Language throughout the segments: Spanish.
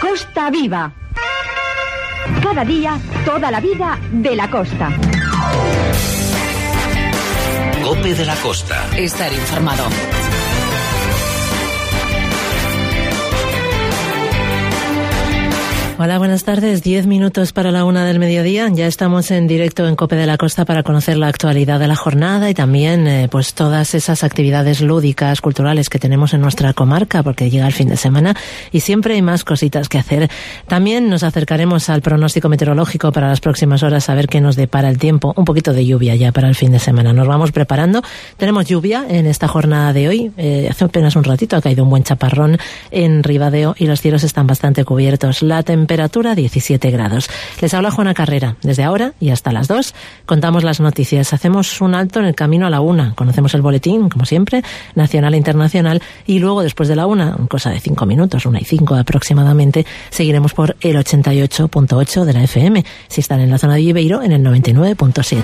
Costa Viva. Cada día, toda la vida de la costa. COPE de la Costa. Estar informado. Hola, buenas tardes. 10 minutos para la 1 del mediodía. Ya estamos en directo en COPE de la Costa para conocer la actualidad de la jornada y también pues todas esas actividades lúdicas, culturales que tenemos en nuestra comarca, porque llega el fin de semana y siempre hay más cositas que hacer. También nos acercaremos al pronóstico meteorológico para las próximas horas a ver qué nos depara el tiempo. Un poquito de lluvia ya para el fin de semana. Nos vamos preparando. Tenemos lluvia en esta jornada de hoy. Hace apenas un ratito ha caído un buen chaparrón en Ribadeo y los cielos están bastante cubiertos. La temperatura 17 grados. Les habla Juana Carrera. Desde ahora y hasta las 2 contamos las noticias. Hacemos un alto en el camino a la 1. Conocemos el boletín, como siempre, nacional e internacional, y luego después de la 1, cosa de 5 minutos, 1:05 aproximadamente, seguiremos por el 88.8 de la FM. Si están en la zona de Viveiro, en el 99.7.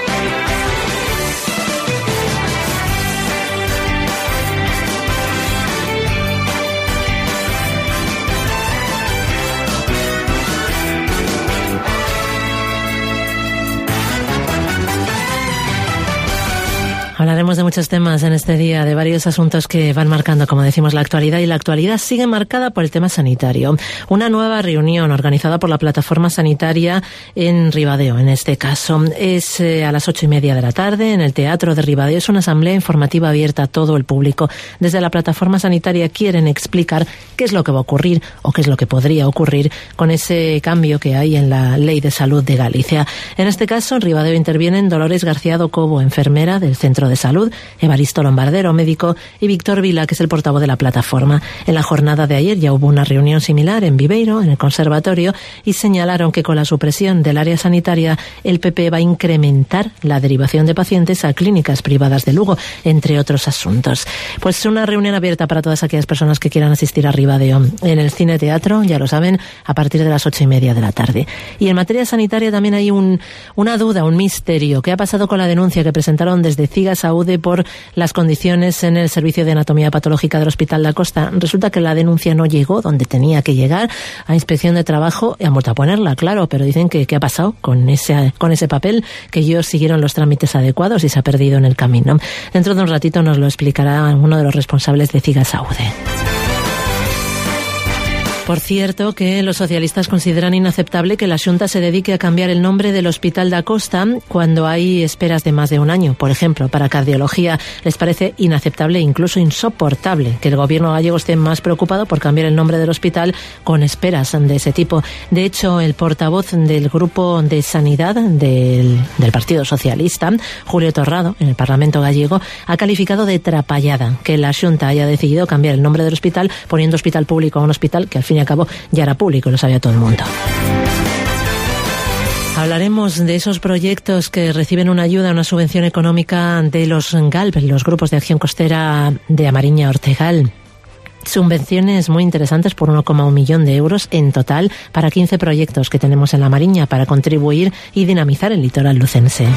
Hablaremos de muchos temas en este día, de varios asuntos que van marcando, como decimos, la actualidad, y la actualidad sigue marcada por el tema sanitario. Una nueva reunión organizada por la plataforma sanitaria en Ribadeo, en este caso. Es a las 8:30 de la tarde en el Teatro de Ribadeo. Es una asamblea informativa abierta a todo el público. Desde la plataforma sanitaria quieren explicar qué es lo que va a ocurrir o qué es lo que podría ocurrir con ese cambio que hay en la Ley de Salud de Galicia. En este caso, en Ribadeo intervienen Dolores García Cobo, enfermera del Centro de Salud, Evaristo Lombardero, médico, y Víctor Vila, que es el portavoz de la plataforma. En la jornada de ayer ya hubo una reunión similar en Viveiro, en el Conservatorio, y señalaron que con la supresión del área sanitaria, el PP va a incrementar la derivación de pacientes a clínicas privadas de Lugo, entre otros asuntos. Pues una reunión abierta para todas aquellas personas que quieran asistir a Ribadeo. En el Cine Teatro, ya lo saben, a partir de las 8:30 de la tarde. Y en materia sanitaria también hay una duda, un misterio. ¿Qué ha pasado con la denuncia que presentaron desde CIGA Saúde por las condiciones en el servicio de anatomía patológica del Hospital da Costa? Resulta que la denuncia no llegó donde tenía que llegar, a Inspección de Trabajo, y han vuelto a ponerla, claro, pero dicen que qué ha pasado con ese papel, que ellos siguieron los trámites adecuados y se ha perdido en el camino. Dentro de un ratito nos lo explicará uno de los responsables de CIGA Saúde. Por cierto, que los socialistas consideran inaceptable que la Xunta se dedique a cambiar el nombre del Hospital da Costa cuando hay esperas de más de un año. Por ejemplo, para cardiología les parece inaceptable e incluso insoportable que el gobierno gallego esté más preocupado por cambiar el nombre del hospital con esperas de ese tipo. De hecho, el portavoz del Grupo de Sanidad del Partido Socialista, Julio Torrado, en el Parlamento gallego, ha calificado de trapallada que la Xunta haya decidido cambiar el nombre del hospital poniendo hospital público a un hospital que al fin y al cabo ya era público, lo sabía todo el mundo. Hablaremos de esos proyectos que reciben una ayuda, una subvención económica de los GALP, los Grupos de Acción Costera de Amariña Ortegal. Subvenciones muy interesantes por 1,1 millón de euros en total para 15 proyectos que tenemos en la Mariña para contribuir y dinamizar el litoral lucense.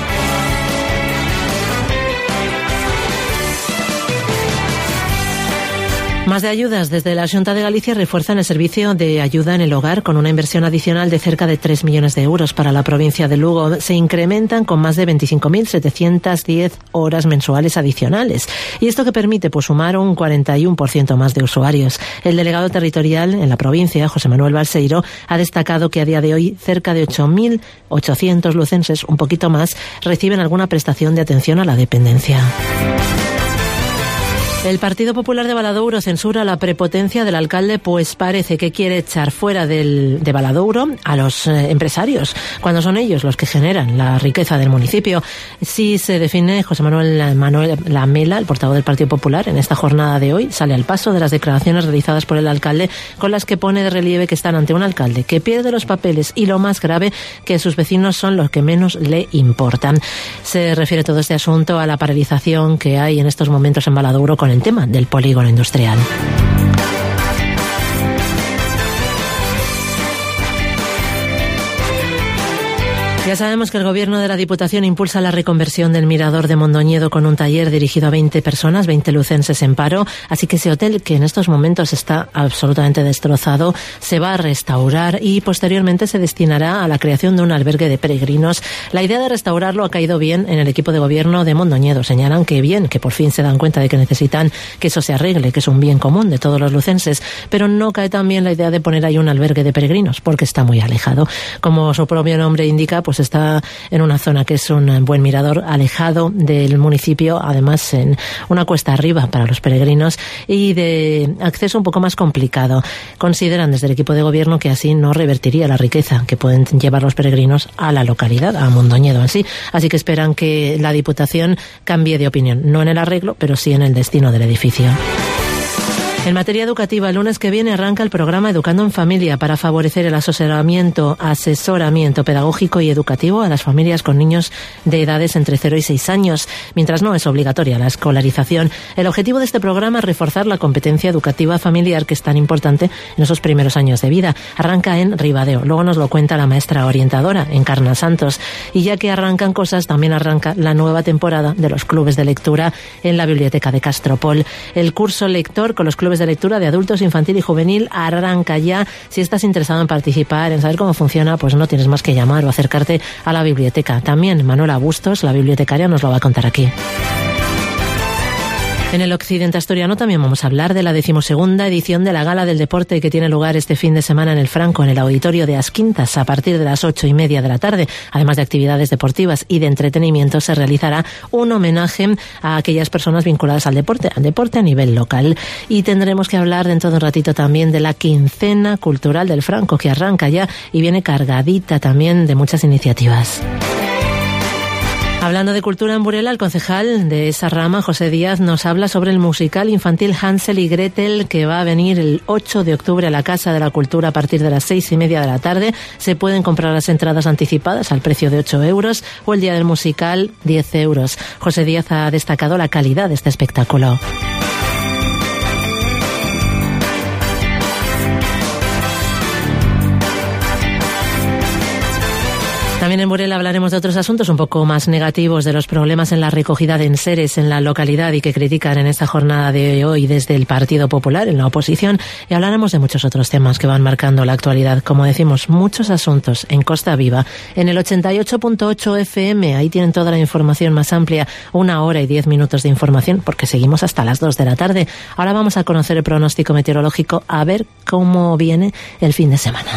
Más de ayudas. Desde la Xunta de Galicia refuerzan el servicio de ayuda en el hogar con una inversión adicional de cerca de 3 millones de euros para la provincia de Lugo. Se incrementan con más de 25.710 horas mensuales adicionales. Y esto que permite sumar un 41% más de usuarios. El delegado territorial en la provincia, José Manuel Balseiro, ha destacado que a día de hoy cerca de 8.800 lucenses, un poquito más, reciben alguna prestación de atención a la dependencia. El Partido Popular de Valadouro censura la prepotencia del alcalde, pues parece que quiere echar fuera de Valadouro a los empresarios, cuando son ellos los que generan la riqueza del municipio. Sí se define José Manuel Lamela, el portavoz del Partido Popular, en esta jornada de hoy, sale al paso de las declaraciones realizadas por el alcalde, con las que pone de relieve que están ante un alcalde que pierde los papeles y, lo más grave, que sus vecinos son los que menos le importan. Se refiere todo este asunto a la paralización que hay en estos momentos en Valadouro con el tema del polígono industrial. Ya sabemos que el Gobierno de la Diputación impulsa la reconversión del Mirador de Mondoñedo con un taller dirigido a 20 personas, 20 lucenses en paro. Así que ese hotel, que en estos momentos está absolutamente destrozado, se va a restaurar y posteriormente se destinará a la creación de un albergue de peregrinos. La idea de restaurarlo ha caído bien en el equipo de Gobierno de Mondoñedo. Señalan que bien, que por fin se dan cuenta de que necesitan que eso se arregle, que es un bien común de todos los lucenses. Pero no cae tan bien la idea de poner ahí un albergue de peregrinos, porque está muy alejado. Como su propio nombre indica, pues está en una zona que es un buen mirador, alejado del municipio, además en una cuesta arriba para los peregrinos y de acceso un poco más complicado. Consideran desde el equipo de Gobierno que así no revertiría la riqueza que pueden llevar los peregrinos a la localidad, a Mondoñedo en sí. Así que esperan que la Diputación cambie de opinión, no en el arreglo, pero sí en el destino del edificio. En materia educativa, el lunes que viene arranca el programa Educando en Familia para favorecer el asesoramiento pedagógico y educativo a las familias con niños de edades entre 0 y 6 años. Mientras no es obligatoria la escolarización, el objetivo de este programa es reforzar la competencia educativa familiar, que es tan importante en esos primeros años de vida. Arranca en Ribadeo, luego nos lo cuenta la maestra orientadora, Encarna Santos. Y ya que arrancan cosas, también arranca la nueva temporada de los clubes de lectura en la Biblioteca de Castropol. El curso lector con los clubes de lectura de adultos, infantil y juvenil arranca ya. Si estás interesado en participar, en saber cómo funciona, pues no tienes más que llamar o acercarte a la biblioteca. También Manuela Bustos, la bibliotecaria, nos lo va a contar aquí. En el occidente asturiano también vamos a hablar de la 12ª edición de la Gala del Deporte, que tiene lugar este fin de semana en el Franco, en el auditorio de As Quintas, a partir de las 8:30 de la tarde. Además de actividades deportivas y de entretenimiento, se realizará un homenaje a aquellas personas vinculadas al deporte a nivel local. Y tendremos que hablar dentro de un ratito también de la quincena cultural del Franco, que arranca ya y viene cargadita también de muchas iniciativas. Hablando de cultura en Burela, el concejal de esa rama, José Díaz, nos habla sobre el musical infantil Hansel y Gretel, que va a venir el 8 de octubre a la Casa de la Cultura a partir de las 6:30 de la tarde. Se pueden comprar las entradas anticipadas al precio de 8 euros o el día del musical 10 euros. José Díaz ha destacado la calidad de este espectáculo. También en Burela hablaremos de otros asuntos un poco más negativos, de los problemas en la recogida de enseres en la localidad y que critican en esta jornada de hoy desde el Partido Popular, en la oposición, y hablaremos de muchos otros temas que van marcando la actualidad. Como decimos, muchos asuntos en Costa Viva, en el 88.8 FM, ahí tienen toda la información más amplia, 1 hora y 10 minutos de información, porque seguimos hasta las 2 de la tarde. Ahora vamos a conocer el pronóstico meteorológico, a ver cómo viene el fin de semana.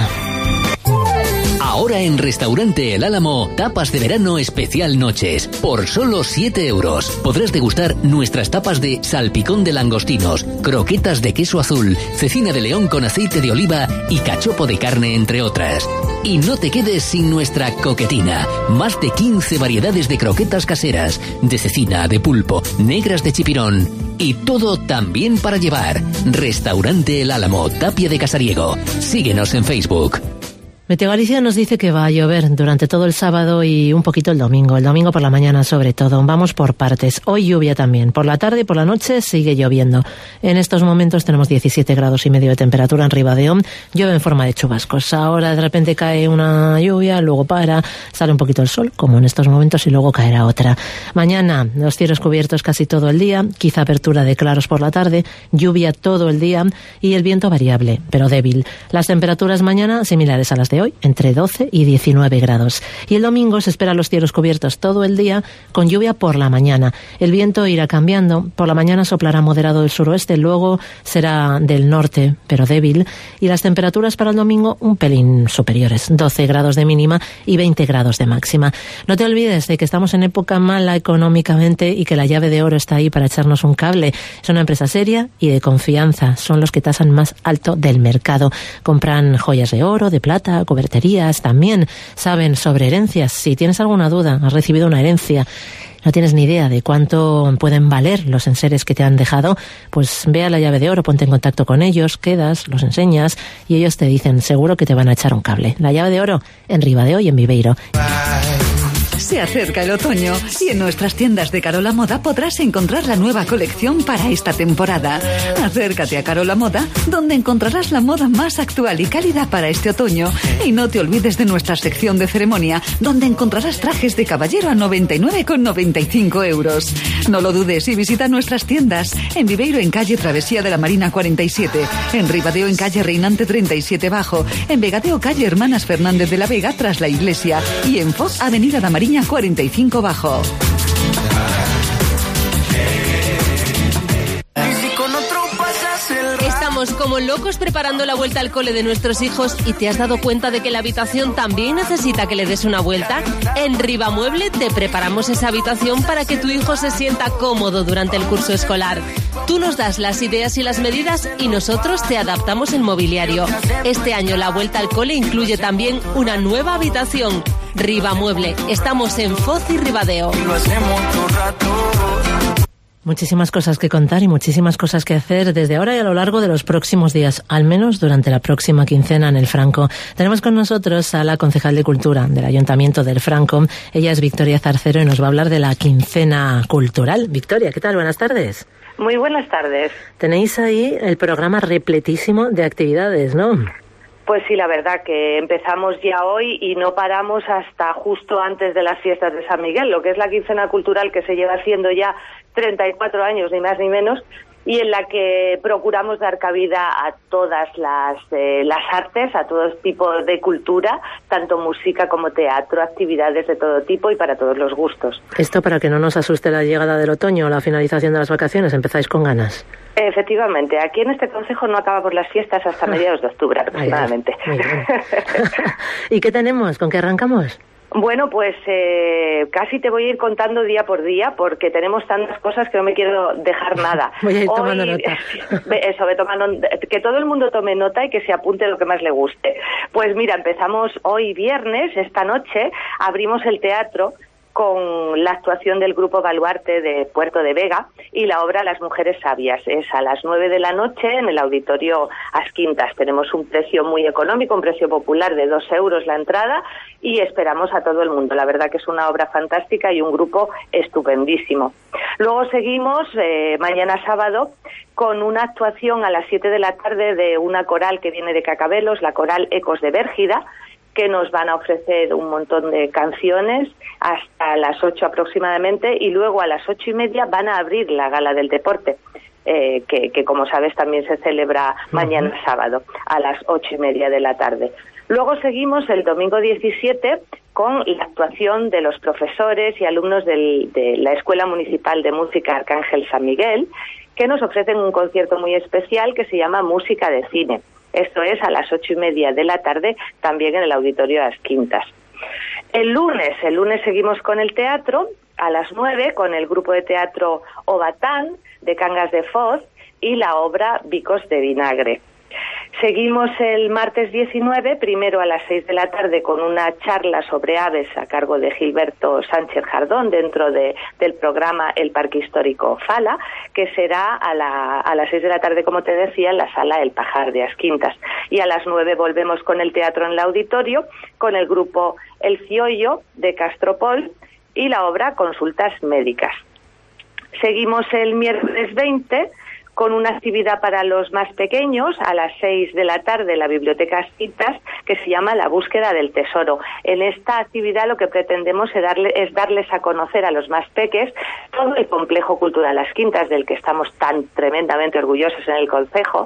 Ahora en Restaurante El Álamo, tapas de verano especial noches, por solo 7 euros. Podrás degustar nuestras tapas de salpicón de langostinos, croquetas de queso azul, cecina de león con aceite de oliva y cachopo de carne, entre otras. Y no te quedes sin nuestra coquetina. Más de 15 variedades de croquetas caseras, de cecina, de pulpo, negras de chipirón. Y todo también para llevar. Restaurante El Álamo, Tapia de Casariego. Síguenos en Facebook. Meteogalicia nos dice que va a llover durante todo el sábado y un poquito el domingo por la mañana sobre todo. Vamos por partes. Hoy lluvia también. Por la tarde y por la noche sigue lloviendo. En estos momentos tenemos 17 grados y medio de temperatura en Ribadeo. Llueve en forma de chubascos. Ahora de repente cae una lluvia, luego para, sale un poquito el sol, como en estos momentos, y luego caerá otra. Mañana los cielos cubiertos casi todo el día, quizá apertura de claros por la tarde, lluvia todo el día y el viento variable, pero débil. Las temperaturas mañana similares a las de hoy, entre 12 y 19 grados. Y el domingo se esperan los cielos cubiertos todo el día, con lluvia por la mañana. El viento irá cambiando. Por la mañana soplará moderado del suroeste, luego será del norte, pero débil. Y las temperaturas para el domingo un pelín superiores, 12 grados de mínima y 20 grados de máxima. No te olvides de que estamos en época mala económicamente y que la Llave de Oro está ahí para echarnos un cable. Es una empresa seria y de confianza. Son los que tasan más alto del mercado. Compran joyas de oro, de plata, coberterías, también saben sobre herencias. Si tienes alguna duda, has recibido una herencia, no tienes ni idea de cuánto pueden valer los enseres que te han dejado, pues ve a la Llave de Oro, ponte en contacto con ellos, quedas, los enseñas y ellos te dicen seguro que te van a echar un cable. La Llave de Oro en Ribadeo y en Viveiro. Se acerca el otoño y en nuestras tiendas de Carola Moda podrás encontrar la nueva colección para esta temporada. Acércate a Carola Moda, donde encontrarás la moda más actual y cálida para este otoño. Y no te olvides de nuestra sección de ceremonia, donde encontrarás trajes de caballero a 99,95 euros. No lo dudes y visita nuestras tiendas. En Viveiro, en calle Travesía de la Marina 47. En Ribadeo, en calle Reinante 37 Bajo. En Vegadeo, calle Hermanas Fernández de la Vega, tras la iglesia. Y en Foz, avenida La Mariña 45 Bajo. Estamos como locos preparando la vuelta al cole de nuestros hijos y ¿te has dado cuenta de que la habitación también necesita que le des una vuelta? En Ribamueble te preparamos esa habitación para que tu hijo se sienta cómodo durante el curso escolar. Tú nos das las ideas y las medidas y nosotros te adaptamos el mobiliario. Este año la vuelta al cole incluye también una nueva habitación. Ribamueble, estamos en Foz y Ribadeo. Muchísimas cosas que contar y muchísimas cosas que hacer desde ahora y a lo largo de los próximos días, al menos durante la próxima quincena en el Franco. Tenemos con nosotros a la concejal de Cultura del Ayuntamiento del Franco. Ella es Victoria Zarcero y nos va a hablar de la quincena cultural. Victoria, ¿qué tal? Buenas tardes. Muy buenas tardes. Tenéis ahí el programa repletísimo de actividades, ¿no? Pues sí, la verdad que empezamos ya hoy y no paramos hasta justo antes de las fiestas de San Miguel, lo que es la quincena cultural que se lleva haciendo ya 34 años, ni más ni menos, y en la que procuramos dar cabida a todas las artes, a todo tipo de cultura, tanto música como teatro, actividades de todo tipo y para todos los gustos. Esto para que no nos asuste la llegada del otoño o la finalización de las vacaciones, empezáis con ganas. Efectivamente, aquí en este concejo no acabamos las fiestas hasta mediados de octubre aproximadamente. Muy bien. ¿Y qué tenemos? ¿Con qué arrancamos? Bueno, pues casi te voy a ir contando día por día porque tenemos tantas cosas que no me quiero dejar nada. Voy a ir tomando nota. Eso, que todo el mundo tome nota y que se apunte lo que más le guste. Pues mira, empezamos hoy viernes, esta noche, abrimos el teatro con la actuación del grupo Baluarte de Puerto de Vega y la obra Las Mujeres Sabias. Es a las 9 de la noche en el Auditorio As Quintas. Tenemos un precio muy económico, un precio popular de 2 euros la entrada y esperamos a todo el mundo. La verdad que es una obra fantástica y un grupo estupendísimo. Luego seguimos mañana sábado con una actuación a las 7 de la tarde de una coral que viene de Cacabelos, la coral Ecos de Bérgida, que nos van a ofrecer un montón de canciones hasta las 8 aproximadamente y luego a las 8:30 van a abrir la Gala del Deporte, que como sabes también se celebra mañana sábado a las 8:30 de la tarde. Luego seguimos el domingo 17 con la actuación de los profesores y alumnos de la Escuela Municipal de Música Arcángel San Miguel, que nos ofrecen un concierto muy especial que se llama Música de Cine. Esto es a las 8:30 de la tarde, también en el Auditorio As Quintas. El lunes seguimos con el teatro, a las 9, con el grupo de teatro Obatán, de Cangas de Foz, y la obra Bicos de Vinagre. Seguimos el martes 19, primero a las 6 de la tarde, con una charla sobre aves a cargo de Gilberto Sánchez Jardón dentro del programa El Parque Histórico Fala, que será a las 6 de la tarde, como te decía, en la sala El Pajar de As Quintas. Y a las 9 volvemos con el teatro en el auditorio, con el grupo El Ciollo de Castropol y la obra Consultas Médicas. Seguimos el miércoles 20 con una actividad para los más pequeños a las 6 de la tarde en la Biblioteca As Quintas, que se llama La Búsqueda del Tesoro. En esta actividad lo que pretendemos es darles a conocer a los más peques todo el complejo cultural As Quintas, del que estamos tan tremendamente orgullosos en el concejo,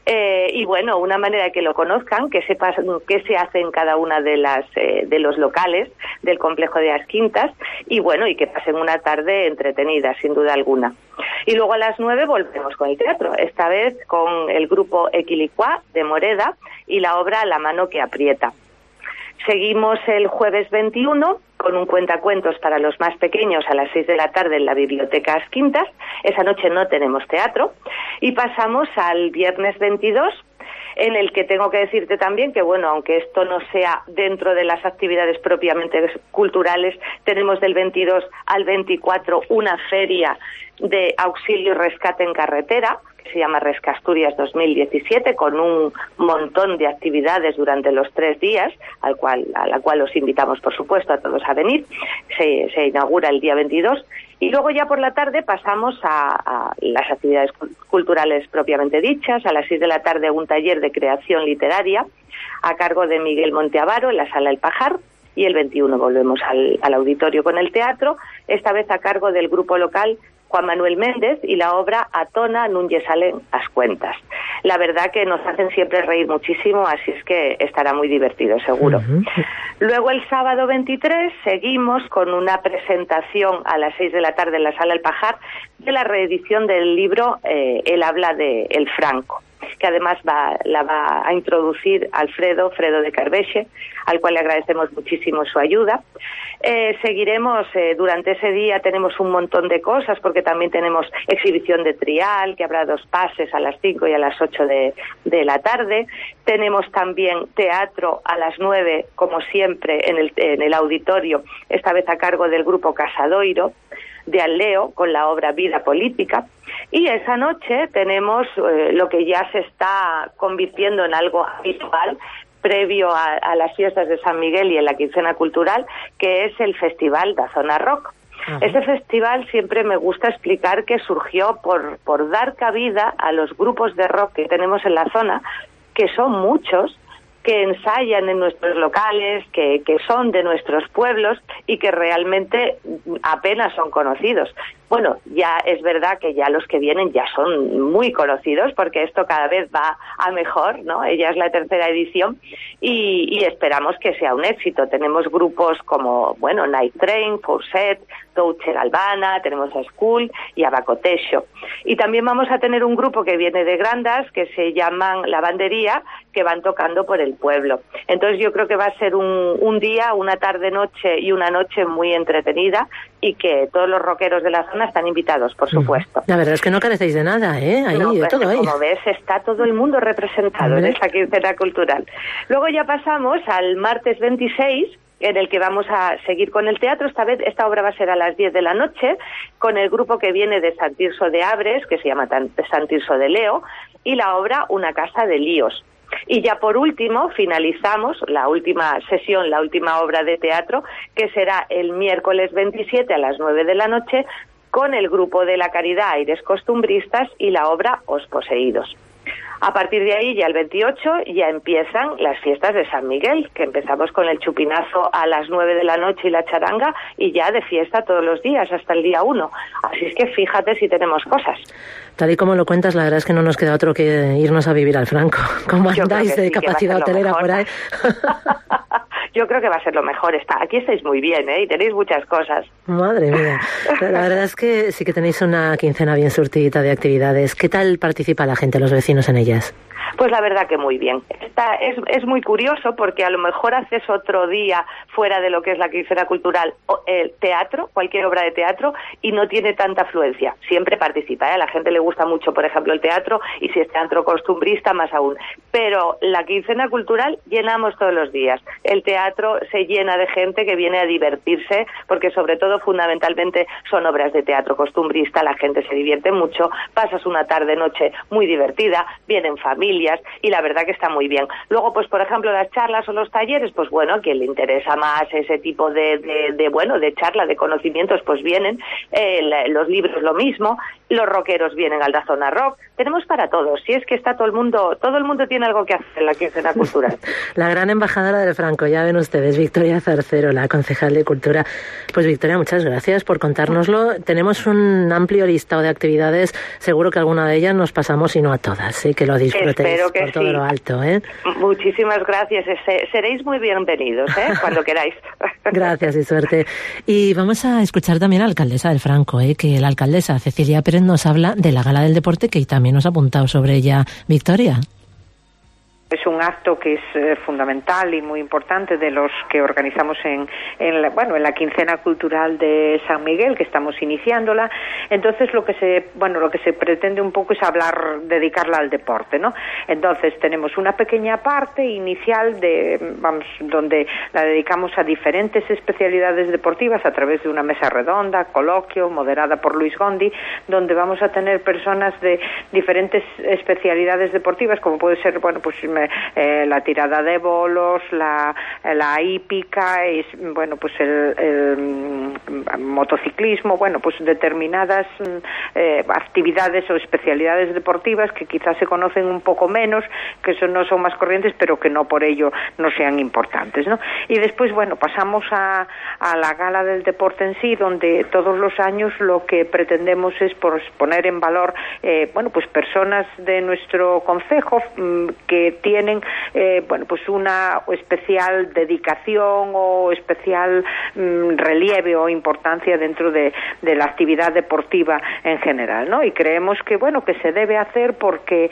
y bueno, una manera de que lo conozcan, que sepan qué se hace en cada una de los locales del complejo de As Quintas, y bueno, y que pasen una tarde entretenida, sin duda alguna. Y luego a las 9 volvemos con el teatro, esta vez con el grupo Equilicuá de Moreda y la obra La mano que aprieta. Seguimos el jueves 21 con un cuentacuentos para los más pequeños a las 6 de la tarde en la Biblioteca As Quintas. Esa noche no tenemos teatro. Y pasamos al viernes 22, en el que tengo que decirte también que, bueno, aunque esto no sea dentro de las actividades propiamente culturales, tenemos del 22 al 24 una feria de auxilio y rescate en carretera, que se llama Rescasturias 2017, con un montón de actividades durante los 3 días, a la cual os invitamos, por supuesto, a todos a venir. Se inaugura el día 22. Y luego ya por la tarde pasamos a las actividades culturales propiamente dichas. A las 6 de la tarde un taller de creación literaria a cargo de Miguel Monteavaro en la Sala El Pajar. Y el 21 volvemos al auditorio con el teatro, esta vez a cargo del grupo local Juan Manuel Méndez y la obra Atona Núñez Salen as Cuentas. La verdad que nos hacen siempre reír muchísimo, así es que estará muy divertido, seguro. Luego el sábado 23 seguimos con una presentación a las 6 de la tarde en la Sala El Pajar de la reedición del libro El habla de El Franco, que además la va a introducir Fredo de Carveche, al cual le agradecemos muchísimo su ayuda. Seguiremos durante ese día, tenemos un montón de cosas, porque también tenemos exhibición de trial, que habrá 2 pases a las 5 y a las 8 de la tarde. Tenemos también teatro a las 9, como siempre, en el auditorio, esta vez a cargo del grupo Casadoiro de Alleo, con la obra Vida Política. Y esa noche tenemos lo que ya se está convirtiendo en algo habitual previo a las fiestas de San Miguel y en la quincena cultural, que es el Festival da Zona Rock. Ese festival siempre me gusta explicar que surgió por dar cabida a los grupos de rock que tenemos en la zona, que son muchos, que ensayan en nuestros locales, que son de nuestros pueblos y que realmente apenas son conocidos. Bueno, ya es verdad que ya los que vienen ya son muy conocidos, porque esto cada vez va a mejor, ¿no? Ya es la 3ª edición y esperamos que sea un éxito. Tenemos grupos como, Night Train, Forset, Touche Galvana, tenemos a School y a Bacotexo. Y también vamos a tener un grupo que viene de Grandas, que se llaman Lavandería, que van tocando por el pueblo. Entonces yo creo que va a ser un día, una tarde-noche y una noche muy entretenida, y que todos los rockeros de la zona están invitados, por supuesto. La verdad es que no carecéis de nada, ¿eh? Ahí, de todo ahí. Como ves, está todo el mundo representado en esta quincena cultural. Luego ya pasamos al martes 26, en el que vamos a seguir con el teatro. Esta vez esta obra va a ser a las 10 de la noche, con el grupo que viene de Sant Tirso de Abres, que se llama Sant Tirso de Leo, y la obra Una casa de líos. Y ya por último finalizamos la última sesión, la última obra de teatro, que será el miércoles 27 a las 9 de la noche, con el grupo de la Caridad Aires Costumbristas y la obra Os Poseídos. A partir de ahí, ya el 28, ya empiezan las fiestas de San Miguel, que empezamos con el chupinazo a las 9 de la noche y la charanga, y ya de fiesta todos los días, hasta el día 1. Así es que fíjate si tenemos cosas. Tal y como lo cuentas, la verdad es que no nos queda otro que irnos a vivir al Franco. ¿Cómo andáis de capacidad hotelera por ahí? Yo creo que va a ser lo mejor. Aquí estáis muy bien, ¿eh? Y tenéis muchas cosas. Madre mía. La verdad es que sí que tenéis una quincena bien surtidita de actividades. ¿Qué tal participa la gente, los vecinos en ellas? Pues la verdad que muy bien. Es muy curioso, porque a lo mejor haces otro día fuera de lo que es la quincena cultural, el teatro, cualquier obra de teatro, y no tiene tanta afluencia. Siempre participa, ¿eh? A la gente le gusta mucho, por ejemplo, el teatro, y si es teatro costumbrista, más aún. Pero la quincena cultural llenamos todos los días. El teatro se llena de gente que viene a divertirse, porque sobre todo, fundamentalmente, son obras de teatro costumbrista, la gente se divierte mucho, pasas una tarde-noche muy divertida, vienen familias, y la verdad que está muy bien. Luego, pues por ejemplo, las charlas o los talleres, pues bueno, a quien le interesa más ese tipo de charla, de conocimientos, pues vienen. Los libros lo mismo, los rockeros vienen al da Zona Rock. Tenemos para todos. Si es que está todo el mundo tiene algo que hacer en la quincena cultural. La gran embajadora del Franco, ya ven ustedes, Victoria Zarcero, la concejal de Cultura. Pues Victoria, muchas gracias por contárnoslo. Tenemos un amplio listado de actividades, seguro que alguna de ellas nos pasamos y no a todas, ¿sí? Que lo disfrutéis por todo sí. Lo alto, ¿eh? Muchísimas gracias, seréis muy bienvenidos, ¿eh? Cuando queráis. Gracias y suerte. Y vamos a escuchar también a la alcaldesa del Franco, que la alcaldesa Cecilia Pérez nos habla de la Gala del Deporte, que también nos ha apuntado sobre ella Victoria. Es un acto que es fundamental y muy importante de los que organizamos en la quincena cultural de San Miguel, que estamos iniciándola. Entonces lo que se pretende un poco es dedicarla al deporte, ¿no? Entonces tenemos una pequeña parte inicial donde la dedicamos a diferentes especialidades deportivas a través de una mesa redonda, coloquio, moderada por Luis Gondi, donde vamos a tener personas de diferentes especialidades deportivas, como puede ser, la tirada de bolos, la hípica, el motociclismo, determinadas actividades o especialidades deportivas que quizás se conocen un poco menos, que no son más corrientes, pero que no por ello no sean importantes, ¿no? Y después, pasamos a la gala del deporte en sí, donde todos los años lo que pretendemos es poner en valor personas de nuestro concejo que tienen una especial dedicación o especial relieve o importancia dentro de la actividad deportiva en general, ¿no? Y creemos que se debe hacer porque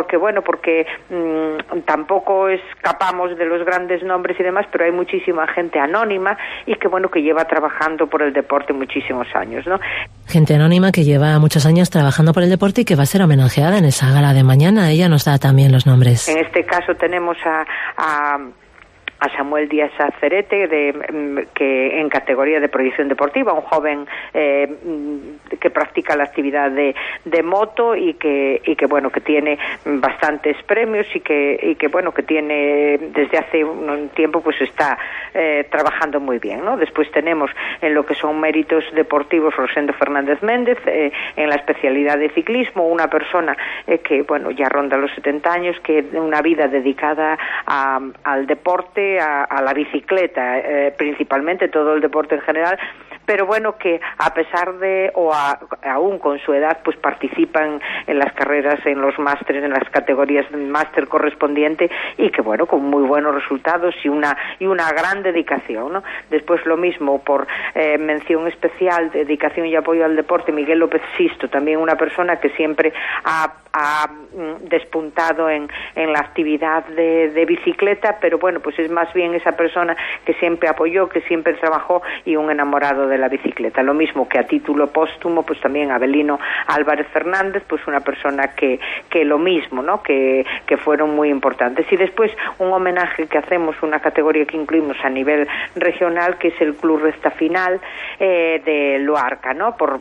tampoco escapamos de los grandes nombres y demás, pero hay muchísima gente anónima y que lleva trabajando por el deporte muchísimos años, ¿no? Gente anónima que lleva muchos años trabajando por el deporte y que va a ser homenajeada en esa gala de mañana. Ella nos da también los nombres. En este caso tenemos a Samuel Díaz Acerete, que en categoría de proyección deportiva, un joven que practica la actividad de moto y que tiene bastantes premios y que tiene desde hace un tiempo está trabajando muy bien, ¿no? Después tenemos en lo que son méritos deportivos Rosendo Fernández Méndez, en la especialidad de ciclismo, una persona que ya ronda los 70 años, que una vida dedicada al deporte, a la bicicleta, principalmente todo el deporte en general, pero que a pesar de aún con su edad participan en las carreras, en los másteres, en las categorías de máster correspondiente y que con muy buenos resultados y una gran dedicación, ¿no? Después lo mismo por mención especial, dedicación y apoyo al deporte, Miguel López Sisto, también una persona que siempre ha despuntado en la actividad de bicicleta, pero es más bien esa persona que siempre apoyó, que siempre trabajó y un enamorado de la bicicleta. Lo mismo que a título póstumo, también Abelino Álvarez Fernández, una persona que lo mismo, ¿no? Que fueron muy importantes. Y después un homenaje que hacemos, una categoría que incluimos a nivel regional, que es el Club Recta Final de Luarca, ¿no? Por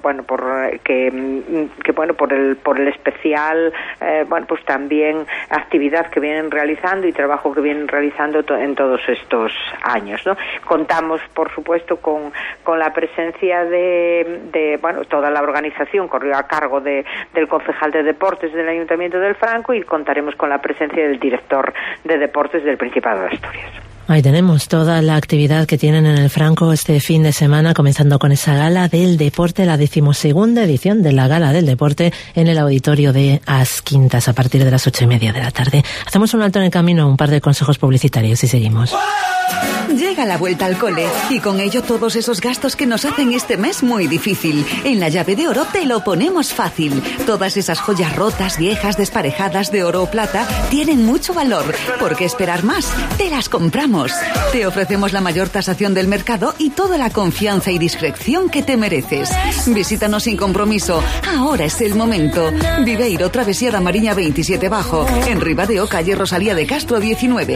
el especial también actividad que vienen realizando y trabajo que vienen realizando en todos estos años, ¿no? Contamos, por supuesto, con la presencia de toda la organización corrió a cargo del concejal de deportes del Ayuntamiento del Franco, y contaremos con la presencia del director de deportes del Principado de Asturias. Ahí tenemos toda la actividad que tienen en el Franco este fin de semana, comenzando con esa gala del deporte, la 12ª edición de la Gala del Deporte en el auditorio de As Quintas a partir de las 8:30 de la tarde. Hacemos un alto en el camino, un par de consejos publicitarios y seguimos. Llega la vuelta al cole y con ello todos esos gastos que nos hacen este mes muy difícil. En la llave de oro te lo ponemos fácil. Todas esas joyas rotas, viejas, desparejadas de oro o plata tienen mucho valor. ¿Por qué esperar más? Te las compramos. Te ofrecemos la mayor tasación del mercado y toda la confianza y discreción que te mereces. Visítanos sin compromiso. Ahora es el momento. Viveiro, Travesía da Mariña 27 Bajo. En Ribadeo, calle Rosalía de Castro 19.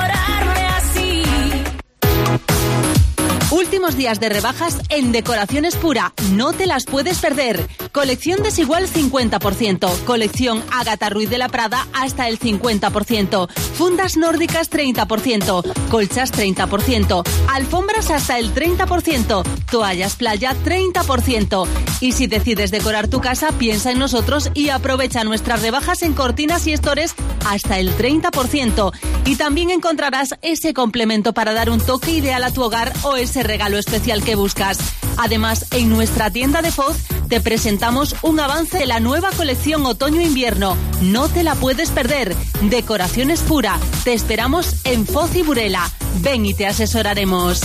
Últimos días de rebajas en Decoraciones Pura. No te las puedes perder. Colección Desigual 50%. Colección Ágata Ruiz de la Prada hasta el 50%. Fundas nórdicas 30%. Colchas 30%. Alfombras hasta el 30%. Toallas playa 30%. Y si decides decorar tu casa, piensa en nosotros y aprovecha nuestras rebajas en cortinas y estores hasta el 30%. Y también encontrarás ese complemento para dar un toque ideal a tu hogar o ese regalo especial que buscas. Además, en nuestra tienda de Foz te presentamos un avance de la nueva colección otoño-invierno. No te la puedes perder. Decoraciones Pura. Te esperamos en Foz y Burela. Ven y te asesoraremos.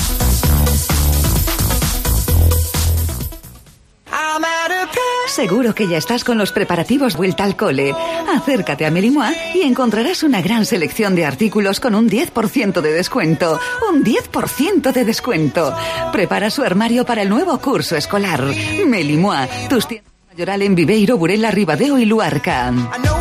Seguro que ya estás con los preparativos vuelta al cole. Acércate a Melimois y encontrarás una gran selección de artículos con un 10% de descuento. ¡Un 10% de descuento! Prepara su armario para el nuevo curso escolar. Melimois, tus tiendas Mayoral en Viveiro, Burela, Ribadeo y Luarca.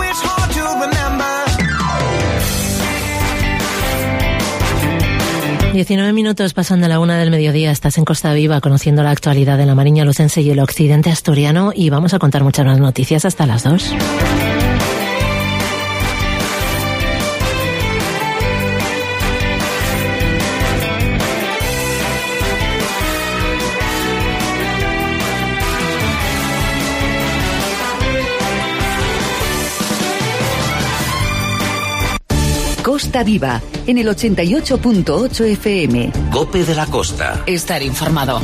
19 minutos pasan de la 1 del mediodía. Estás en Costa Viva conociendo la actualidad de la Mariña lucense y el occidente asturiano, y vamos a contar muchas más noticias hasta las 2. Costa Viva, en el 88.8 FM. COPE de la Costa. Estar informado.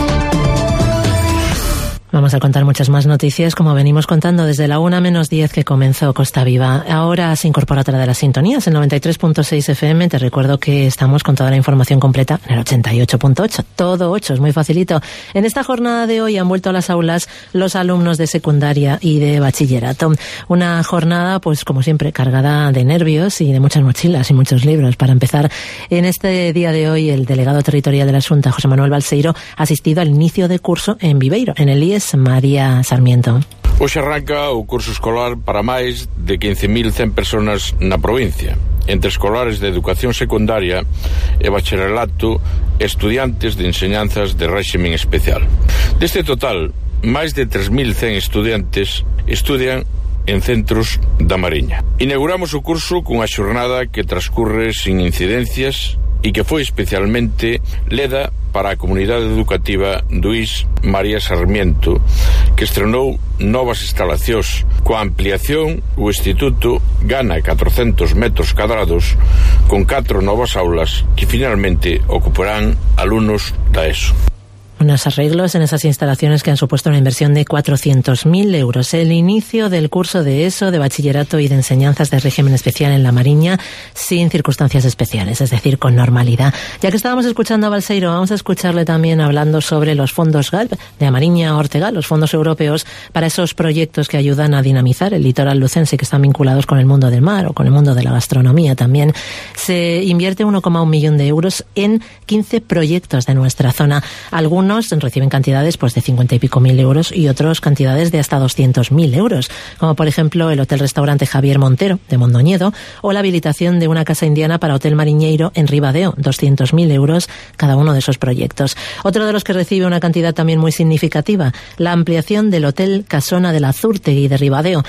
Vamos a contar muchas más noticias, como venimos contando desde la 1:10 que comenzó Costa Viva. Ahora se incorpora otra de las sintonías, el 93.6 FM. Te recuerdo que estamos con toda la información completa en el 88.8. Todo 8, es muy facilito. En esta jornada de hoy han vuelto a las aulas los alumnos de secundaria y de bachillerato. Una jornada, pues como siempre, cargada de nervios y de muchas mochilas y muchos libros. Para empezar, en este día de hoy, el delegado territorial de la Xunta, José Manuel Balseiro, ha asistido al inicio de curso en Viveiro, en el IES María Sarmiento. Hoxe arranca o curso escolar para máis de 15.100 personas na provincia, entre escolares de educación secundaria e bacharelato e estudiantes de enseñanzas de réximen especial. Deste total, máis de 3.100 estudiantes estudian en centros da Mariña. Inauguramos o curso cunha xornada que transcurre sin incidencias e que foi especialmente leda para a comunidade educativa do IES María Sarmiento, que estrenou novas instalacións. Coa ampliación, o instituto gana 400 metros cadrados con 4 novas aulas que finalmente ocuparán alumnos da ESO. Unos arreglos en esas instalaciones que han supuesto una inversión de 400.000 euros. El inicio del curso de ESO, de bachillerato y de enseñanzas de régimen especial en la Mariña, sin circunstancias especiales, es decir, con normalidad. Ya que estábamos escuchando a Balseiro, vamos a escucharle también hablando sobre los fondos GALP de Amariña Ortegal, los fondos europeos para esos proyectos que ayudan a dinamizar el litoral lucense, que están vinculados con el mundo del mar o con el mundo de la gastronomía también. Se invierte 1,1 millón de euros en 15 proyectos de nuestra zona. Algunos reciben cantidades pues de 50 y pico mil euros y otros cantidades de hasta 200.000 euros, como por ejemplo el hotel-restaurante Javier Montero de Mondoñedo o la habilitación de una casa indiana para Hotel Mariñeiro en Ribadeo, 200.000 euros cada uno de esos proyectos. Otro de los que recibe una cantidad también muy significativa, la ampliación del Hotel Casona de la Zúrtegui de Ribadeo,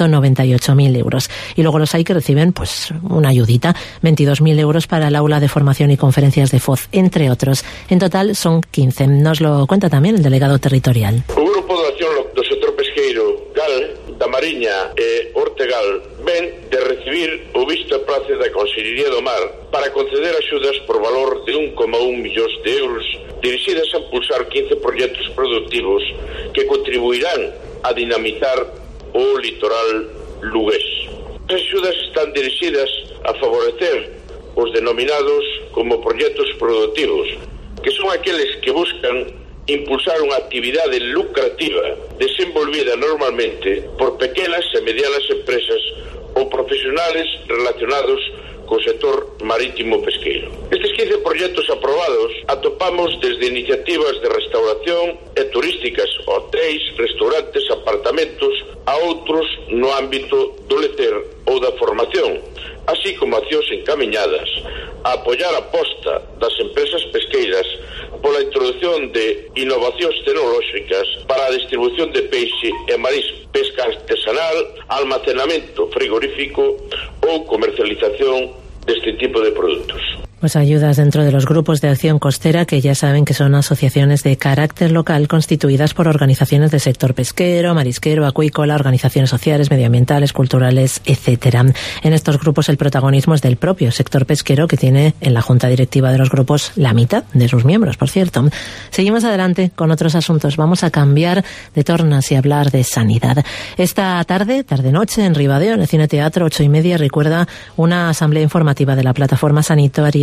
198.000 euros. Y luego los hay que reciben pues una ayudita, 22.000 euros para el aula de formación y conferencias de FOZ, entre otros. En total son 15. Nos lo cuenta también el delegado territorial. O Grupo de Acción do Sector Pesqueiro GAL da Mariña e Ortegal ven de recibir o visto e place da Consellería do Mar para conceder axudas por valor de 1,1 millóns de euros dirixidas a impulsar 15 proxectos productivos que contribuirán a dinamizar o litoral lugués. As axudas están dirixidas a favorecer os denominados como proxectos productivos, que son aqueles que buscan impulsar unha actividade lucrativa desenvolvida normalmente por pequenas e medianas empresas ou profesionales relacionados co sector marítimo pesqueiro. Estes 15 proxectos aprobados atopamos desde iniciativas de restauración e turísticas, hotéis, restaurantes, apartamentos, a outros no ámbito do lecer ou da formación, así como accións encamiñadas a apoiar a posta das empresas pesqueiras pola introducción de innovacións tecnolóxicas para a distribución de peixe e marisco, pesca artesanal, almacenamento frigorífico ou comercialización deste tipo de produtos. Pues ayudas dentro de los grupos de acción costera, que ya saben que son asociaciones de carácter local constituidas por organizaciones del sector pesquero, marisquero, acuícola, organizaciones sociales, medioambientales, culturales, etcétera. En estos grupos el protagonismo es del propio sector pesquero, que tiene en la junta directiva de los grupos la mitad de sus miembros, por cierto. Seguimos adelante con otros asuntos. Vamos a cambiar de tornas y hablar de sanidad. Esta tarde-noche en Ribadeo, en el Cine Teatro, 8:30, recuerda una asamblea informativa de la plataforma sanitaria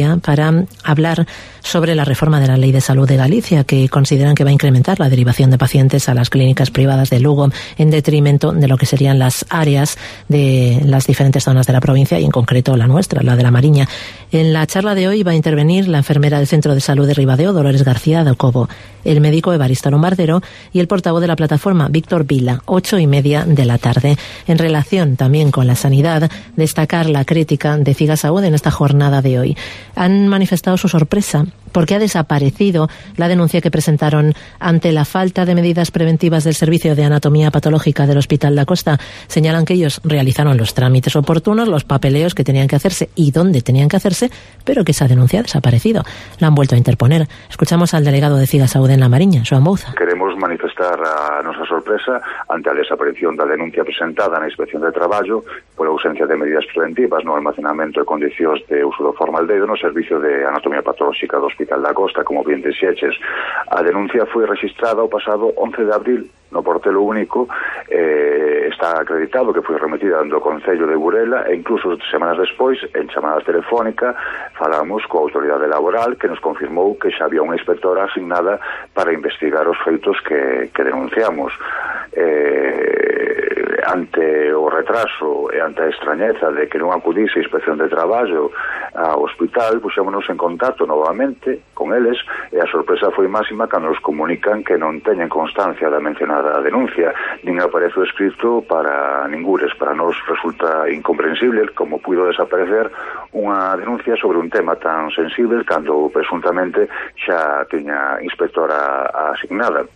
Galicia para hablar sobre la reforma de la Ley de Salud de Galicia, que consideran que va a incrementar la derivación de pacientes a las clínicas privadas de Lugo en detrimento de lo que serían las áreas de las diferentes zonas de la provincia y en concreto la nuestra, la de La Mariña. En la charla de hoy va a intervenir la enfermera del Centro de Salud de Ribadeo, Dolores García de Cobo, el médico Evaristo Lombardero y el portavoz de la plataforma, Víctor Vila, 8:30 de la tarde. En relación también con la sanidad, destacar la crítica de Cigasaúde en esta jornada de hoy. Han manifestado su sorpresa porque ha desaparecido la denuncia que presentaron ante la falta de medidas preventivas del Servicio de Anatomía Patológica del Hospital da Costa. Señalan que ellos realizaron los trámites oportunos, los papeleos que tenían que hacerse y dónde tenían que hacerse, pero que esa denuncia ha desaparecido. La han vuelto a interponer. Escuchamos al delegado de Cigasaúde en La Mariña, Xoán Bouza. Queremos manifestar a nosa sorpresa ante a desaparición da denuncia presentada na Inspección de Traballo por ausencia de medidas preventivas no almacenamento e condicións de uso do formaldehido no Servicio de Anatomía Patolóxica do Hospital da Costa, como bien dixeches. A denuncia foi registrada o pasado 11 de abril no portelo único, está acreditado que foi remetida do Concello de Burela e incluso semanas despois, en chamada telefónica, falamos coa autoridade laboral que nos confirmou que xa había unha inspectora asignada para investigar os feitos que denunciamos. Ante o retraso e ante a extrañeza de que non acudise a Inspección de Traballo ao hospital, puxémonos en contacto novamente con eles e a sorpresa foi máxima cando nos comunican que non teñen constancia da mencionada denuncia, nin aparece escrito para ningures. Para nós resulta incomprensible como puido desaparecer unha denuncia sobre un tema tan sensible cando presuntamente xa tiña inspectora asignada.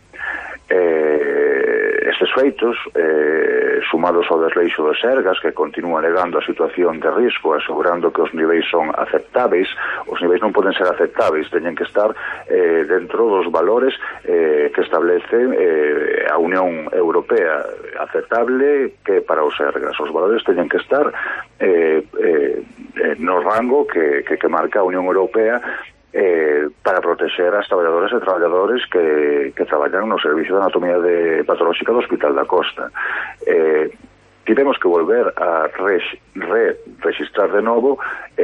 Estes feitos, sumados ao desleixo de Sergas, que continúa negando a situación de risco, asegurando que os niveis son aceptáveis, os niveis non poden ser aceptáveis, teñen que estar dentro dos valores que establece a Unión Europea, aceptable que para os Sergas. Os valores teñen que estar no rango que marca a Unión Europea para proteger as traballadoras e traballadores que traballan no Servicio de Anatomía Patolóxica do Hospital da Costa. Tivemos que volver a registrar de novo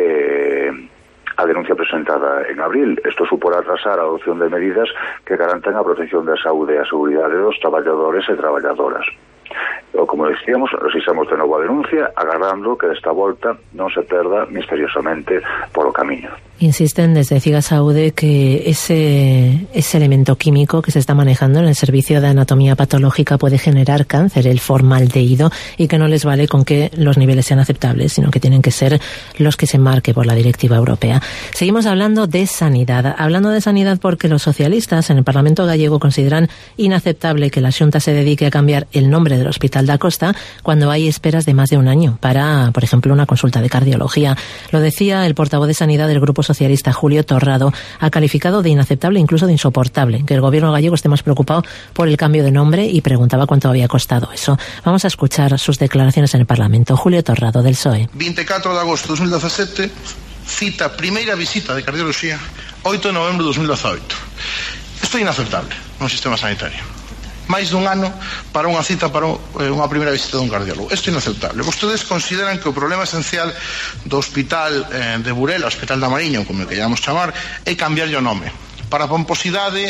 a denuncia presentada en abril. Isto supón atrasar a adopción de medidas que garantan a protección da saúde e a seguridade dos traballadores e traballadoras. Como decíamos, registramos de novo a denuncia, agardando que desta volta non se perda misteriosamente polo camiño. Insisten desde Cigasaúde que ese elemento químico que se está manejando en el Servicio de Anatomía Patológica puede generar cáncer, el formaldehído, y que no les vale con que los niveles sean aceptables, sino que tienen que ser los que se marque por la directiva europea. Seguimos hablando de sanidad. Hablando de sanidad porque los socialistas en el Parlamento gallego consideran inaceptable que la Xunta se dedique a cambiar el nombre del Hospital da Costa cuando hay esperas de más de un año para, por ejemplo, una consulta de cardiología. Lo decía el portavoz de Sanidad del Grupo Socialista, Julio Torrado, ha calificado de inaceptable, incluso de insoportable, que el gobierno gallego esté más preocupado por el cambio de nombre y preguntaba cuánto había costado eso. Vamos a escuchar sus declaraciones en el Parlamento. Julio Torrado, del PSOE. 24 de agosto de 2017, cita primeira visita de cardiología, 8 de novembro de 2018. Isto é inaceptable no sistema sanitario. Máis dun ano para unha cita para unha primeira visita dun cardiólogo. Isto é inaceptable. Vostedes consideran que o problema esencial do hospital de Burela, o Hospital da Mariña, como que llamamos chamar, é cambiarlle o nome. Para pomposidade,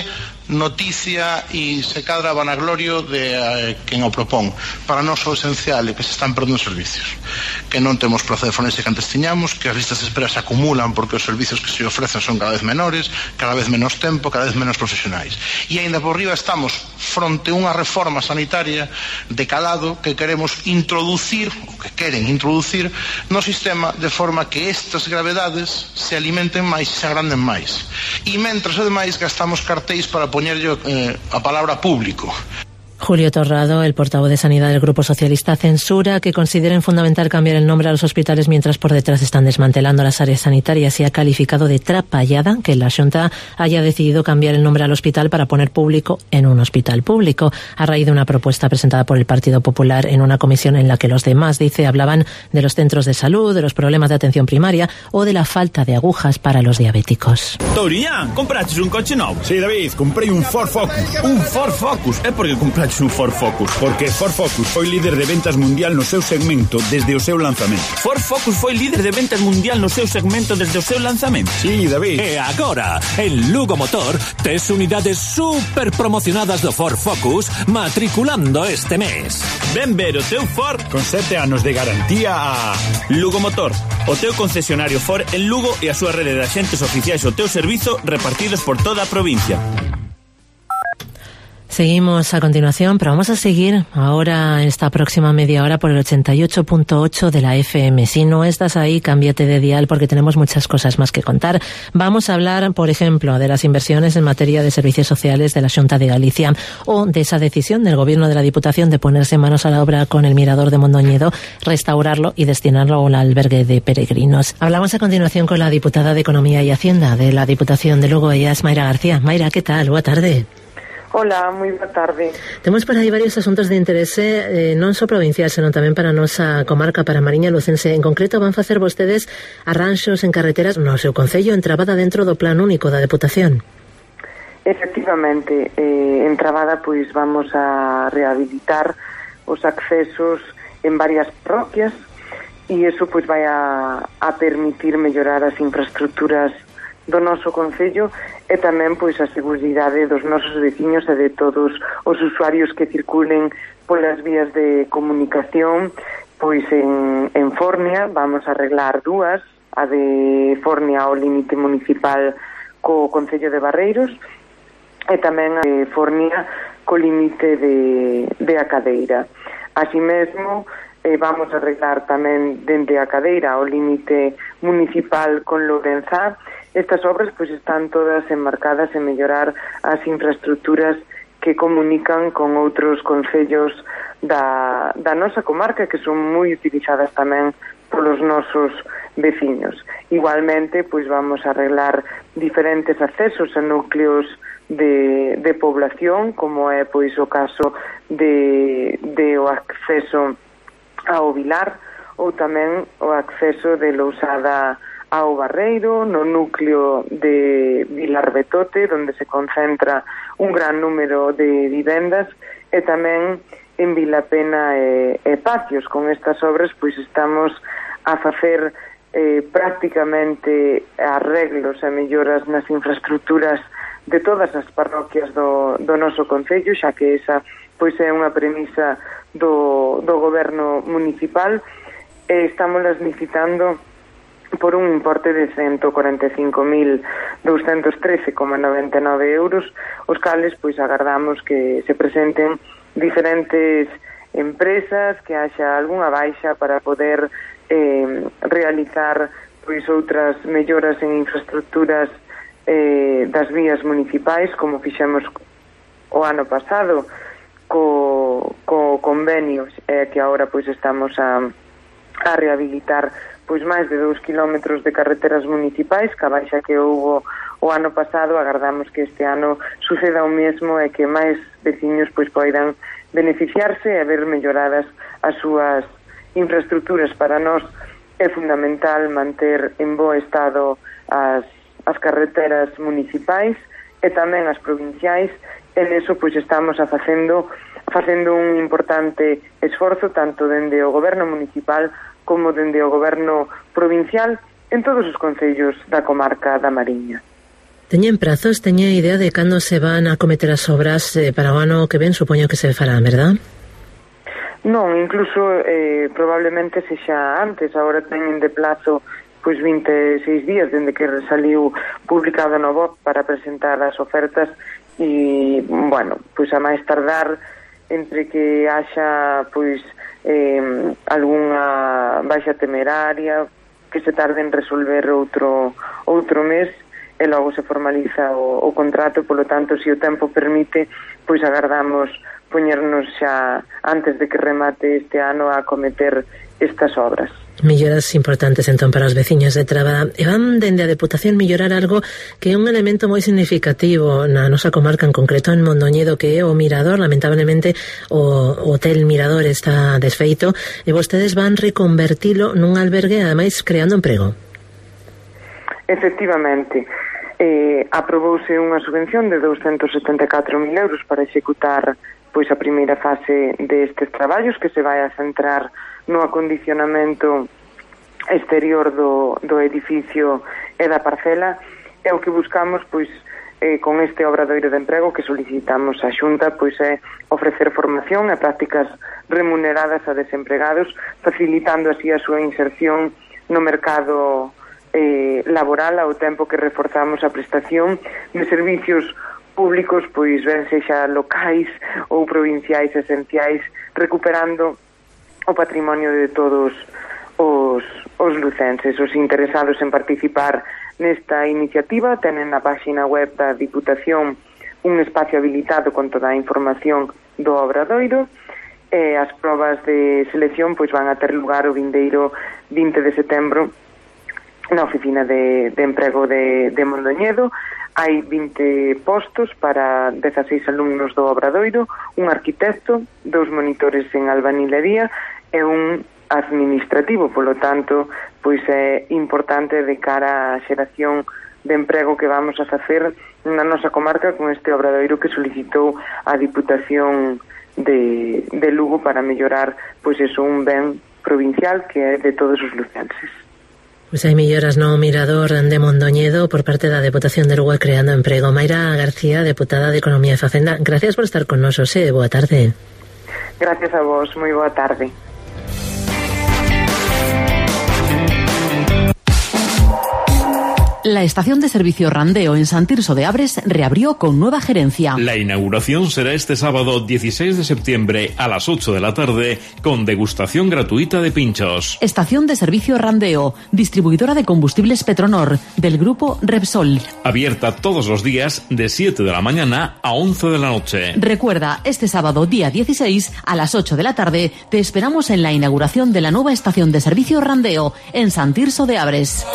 noticia e se cadra vanaglorio de quen o propón. Para nós o esencial é que se están perdendo servicios, que non temos praza de forense que antes tiñamos, que as listas de espera se acumulan porque os servicios que se ofrecen son cada vez menores, cada vez menos tempo, cada vez menos profesionais. E aínda por riba estamos fronte a unha reforma sanitaria de calado que queremos introducir, ou que queren introducir, no sistema de forma que estas gravedades se alimenten máis e se agranden máis. E mentras, ademais, gastamos cartéis para poñerlle a palabra público. Julio Torrado, el portavoz de Sanidad del Grupo Socialista, censura que consideren fundamental cambiar el nombre a los hospitales mientras por detrás están desmantelando las áreas sanitarias y ha calificado de trapallada que la Xunta haya decidido cambiar el nombre al hospital para poner público en un hospital público, a raíz de una propuesta presentada por el Partido Popular en una comisión en la que los demás, dice, hablaban de los centros de salud, de los problemas de atención primaria o de la falta de agujas para los diabéticos. Touriñán, compraches un coche novo? Sí, David, comprei un Ford Focus. Un Ford Focus? É porque compraches su Ford Focus, porque Ford Focus foi líder de ventas mundial no seu segmento desde o seu lanzamento. Ford Focus foi líder de ventas mundial no seu segmento desde o seu lanzamento? Sí, David. E agora, en Lugo Motor, tes unidades super promocionadas do Ford Focus matriculando este mes. Ven ver o teu Ford con 7 anos de garantía a Lugo Motor, o teu concesionario Ford en Lugo e a súa rede de axentes oficiais ao teu servizo repartidos por toda a provincia. Seguimos a continuación, pero vamos a seguir ahora esta próxima media hora por el 88.8 de la FM. Si no estás ahí, cámbiate de dial porque tenemos muchas cosas más que contar. Vamos a hablar, por ejemplo, de las inversiones en materia de servicios sociales de la Xunta de Galicia o de esa decisión del Gobierno de la Diputación de ponerse manos a la obra con el Mirador de Mondoñedo, restaurarlo y destinarlo a un albergue de peregrinos. Hablamos a continuación con la diputada de Economía y Hacienda de la Diputación de Lugo. Ella es Mayra García. Mayra, ¿qué tal? Boa tarde. Hola, moi boa tarde. Temos por aí varios asuntos de interese non só provincial, senón tamén para a nosa comarca, para a Mariña Lucense. En concreto, van facer vostedes arranxos en carreteras no seu concello, en Trabada, dentro do Plan Único da Deputación. Efectivamente, en Trabada pois vamos a rehabilitar os accesos en varias parroquias e iso pois vai a permitir mellorar as infraestructuras do noso concello e tamén pois a seguridade dos nosos veciños e de todos os usuarios que circulen polas vías de comunicación. Pois en Fornia vamos a arreglar dúas, a de Fornia ao límite municipal co concello de Barreiros e tamén a de Fornia co límite de A Cadeira. Así mesmo vamos a arreglar tamén dende A Cadeira ao límite municipal con Lourenzá. Estas obras pois están todas enmarcadas en mellorar as infraestructuras que comunican con outros concellos da nosa comarca, que son moi utilizadas tamén polos nosos veciños. Igualmente, pois vamos a arreglar diferentes accesos a núcleos de población, como é pois o caso de o acceso ao Vilar ou tamén o acceso de Lousada ao Barreiro, no núcleo de Vilar Betote, onde se concentra un gran número de vivendas, e tamén en Vilapena e Pacios. Con estas obras pois estamos a facer prácticamente arreglos e melloras nas infraestructuras de todas as parroquias do noso concello, xa que esa pois é unha premisa do goberno municipal, e estamos licitando por un importe de 145.213,99 euros, os cales pois agardamos que se presenten diferentes empresas, que haxa algunha baixa para poder realizar pois outras melloras en infraestructuras das vías municipais, como fixemos o ano pasado co convenio, que agora pois estamos a rehabilitar pois máis de 2 kilómetros de carreteras municipais, que a baixa que houbo o ano pasado. Agardamos que este ano suceda o mesmo e que máis veciños pois poidan beneficiarse e ver melloradas as súas infraestructuras. Para nós é fundamental manter en bo estado as carreteras municipais e tamén as provinciais, e neso pois estamos facendo un importante esforzo tanto dende o goberno municipal como dende o goberno provincial en todos os concellos da comarca da Mariña. Teñen prazos, teñen idea de cando se van a cometer as obras para o ano que ven, supoño que se farán, verdad? Non, incluso probablemente sexa antes. Agora teñen de plazo pois 26 días dende que saliu publicado no BOP para presentar as ofertas, e, bueno, pois a máis tardar, entre que haxa pois algunha baixa temeraria, que se tarde en resolver outro mes, e logo se formaliza o contrato. Polo tanto, se o tempo permite, pois agardamos poñernos xa antes de que remate este ano a acometer estas obras. Melloras importantes entón para os veciños de Trabada. E van dende a Deputación mellorar algo que é un elemento moi significativo na nosa comarca, en concreto en Mondoñedo, que é o Mirador. Lamentablemente o Hotel Mirador está desfeito e vostedes van reconvertilo nun albergue, ademais creando emprego. Efectivamente. Aprobouse unha subvención de 274.000 euros para executar pois a primeira fase destes traballos, que se vai a centrar no acondicionamento exterior do edificio e da parcela. E o que buscamos, pois, con este obradoiro de emprego que solicitamos á Xunta, pois é ofrecer formación e prácticas remuneradas a desempregados, facilitando así a súa inserción no mercado laboral, ao tempo que reforzamos a prestación de servicios públicos, pois ben sexa locais ou provinciais esenciais, recuperando o patrimonio de todos os lucenses. Os interesados en participar nesta iniciativa tenen na página web da Diputación un espacio habilitado con toda a información do obradoiro. As probas de selección pois van a ter lugar o vindeiro 20 de setembro na oficina de emprego de Mondoñedo. Hai 20 postos para 16 alumnos do obradoiro, un arquitecto, 2 monitores en albanilería e un administrativo. Polo tanto, pois é importante de cara á xeración de emprego que vamos a facer na nosa comarca con este obradoiro que solicitou a Diputación de Lugo para mellorar pois eso, un ben provincial que é de todos os lucenses. Pois hai melloras no Mirador de Mondoñedo por parte da Deputación de Lugo e Creando Emprego. Mayra García, deputada de Economía e Facenda, gracias por estar con nosos, boa tarde. Gracias a vos, moi boa tarde. La estación de servicio Randeo en San Tirso de Abres reabrió con nueva gerencia. La inauguración será este sábado 16 de septiembre a las 8 de la tarde con degustación gratuita de pinchos. Estación de servicio Randeo, distribuidora de combustibles Petronor del grupo Repsol. Abierta todos los días de 7 de la mañana a 11 de la noche. Recuerda, este sábado día 16 a las 8 de la tarde te esperamos en la inauguración de la nueva estación de servicio Randeo en San Tirso de Abres.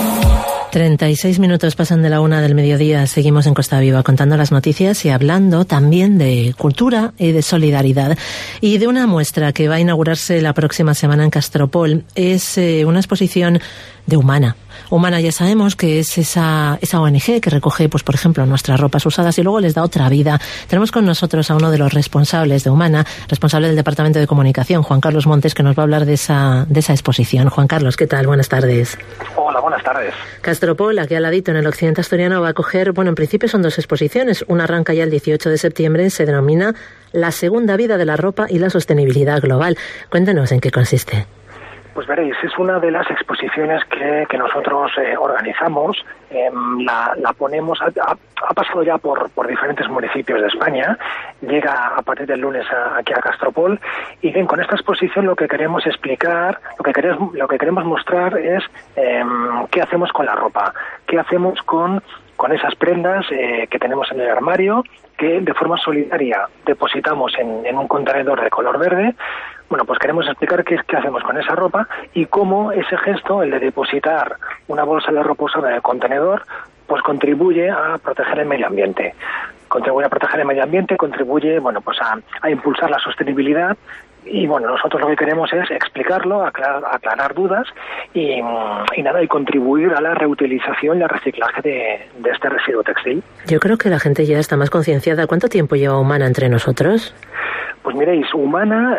36 minutos pasan de la 1 del mediodía. Seguimos en Costa Viva contando las noticias y hablando también de cultura y de solidaridad y de una muestra que va a inaugurarse la próxima semana en Castropol. Es una exposición de Humana. Humana, ya sabemos que es esa ONG que recoge, pues por ejemplo, nuestras ropas usadas y luego les da otra vida. Tenemos con nosotros a uno de los responsables de Humana, responsable del Departamento de Comunicación, Juan Carlos Montes, que nos va a hablar de esa exposición. Juan Carlos, ¿qué tal? Buenas tardes. Hola, buenas tardes. Castropol, aquí al ladito, en el occidente asturiano, va a acoger, bueno, en principio son 2 exposiciones. Una arranca ya el 18 de septiembre, se denomina La segunda vida de la ropa y la sostenibilidad global. Cuéntenos en qué consiste. Pues veréis, es una de las exposiciones que nosotros organizamos. La ponemos, ha pasado ya por diferentes municipios de España, llega a partir del lunes aquí a Castropol, y bien, con esta exposición lo que queremos explicar, lo que queremos mostrar es qué hacemos con la ropa, qué hacemos con esas prendas que tenemos en el armario, que de forma solidaria depositamos en un contenedor de color verde. Bueno, pues queremos explicar qué hacemos con esa ropa y cómo ese gesto, el de depositar una bolsa de ropa usada en el contenedor, pues contribuye a proteger el medio ambiente. Contribuye a proteger el medio ambiente, contribuye, bueno, pues a impulsar la sostenibilidad. Y bueno, nosotros lo que queremos es explicarlo, aclarar dudas y contribuir a la reutilización y al reciclaje de este residuo textil. Yo creo que la gente ya está más concienciada. ¿Cuánto tiempo lleva Humana entre nosotros? Pues miréis, Humana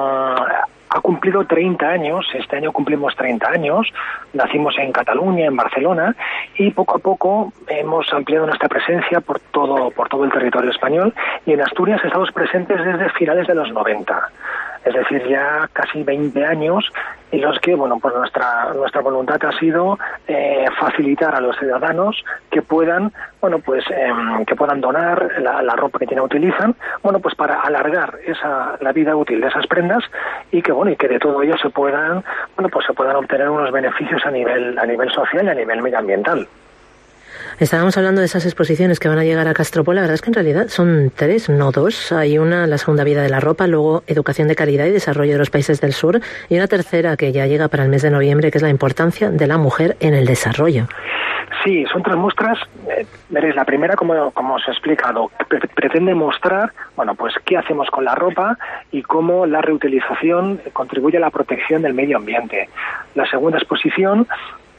ha cumplido 30 años, este año cumplimos 30 años, nacimos en Cataluña, en Barcelona, y poco a poco hemos ampliado nuestra presencia por todo el territorio español, y en Asturias estamos presentes desde finales de los 90. Es decir, ya casi 20 años en los que, bueno, pues nuestra voluntad ha sido facilitar a los ciudadanos que puedan, bueno, pues que puedan donar la ropa que utilizan, bueno, pues para alargar la vida útil de esas prendas y que, bueno, y que de todo ello se puedan obtener unos beneficios a nivel social y a nivel medioambiental. Estábamos hablando de esas exposiciones que van a llegar a Castropol. La verdad es que en realidad son 3, no 2. Hay una, la segunda vida de la ropa, luego educación de calidad y desarrollo de los países del sur, y una tercera que ya llega para el mes de noviembre, que es la importancia de la mujer en el desarrollo. Sí, son 3 muestras. Veréis, la primera, como os he explicado, pretende mostrar, bueno, pues qué hacemos con la ropa y cómo la reutilización contribuye a la protección del medio ambiente. La segunda exposición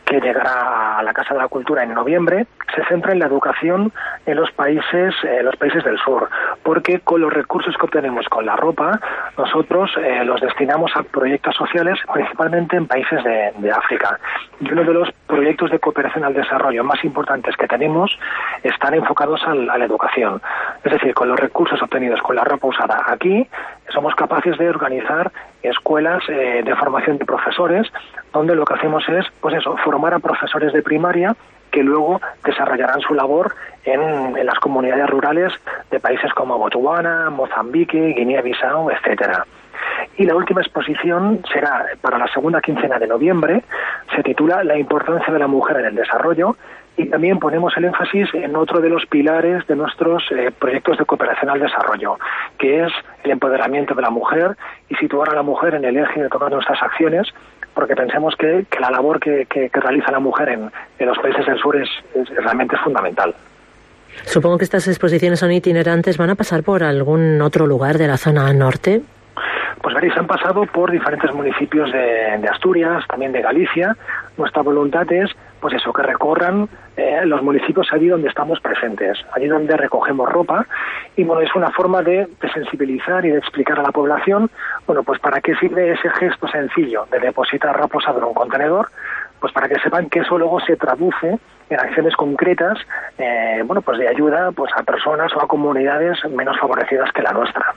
que llegará a la Casa de la Cultura en noviembre, se centra en la educación en los países del sur, porque con los recursos que obtenemos con la ropa, nosotros los destinamos a proyectos sociales, principalmente en países de África. Y uno de los proyectos de cooperación al desarrollo más importantes que tenemos están enfocados a la educación. Es decir, con los recursos obtenidos con la ropa usada aquí, somos capaces de organizar escuelas de formación de profesores, donde lo que hacemos es, pues eso, formar a profesores de primaria que luego desarrollarán su labor en las comunidades rurales de países como Botswana, Mozambique, Guinea-Bissau, etcétera. Y la última exposición será para la segunda quincena de noviembre, se titula La importancia de la mujer en el desarrollo, y también ponemos el énfasis en otro de los pilares de nuestros proyectos de cooperación al desarrollo, que es el empoderamiento de la mujer y situar a la mujer en el eje de todas nuestras acciones, porque pensemos que la labor que realiza la mujer en los países del sur es realmente fundamental. Supongo que estas exposiciones son itinerantes. ¿Van a pasar por algún otro lugar de la zona norte? Pues veréis, han pasado por diferentes municipios de Asturias, también de Galicia. Nuestra voluntad es, pues eso, que recorran los municipios allí donde estamos presentes, allí donde recogemos ropa, y bueno, es una forma de sensibilizar y de explicar a la población, bueno, pues para qué sirve ese gesto sencillo de depositar ropa sobre un contenedor, pues para que sepan que eso luego se traduce en acciones concretas, bueno, pues de ayuda pues a personas o a comunidades menos favorecidas que la nuestra.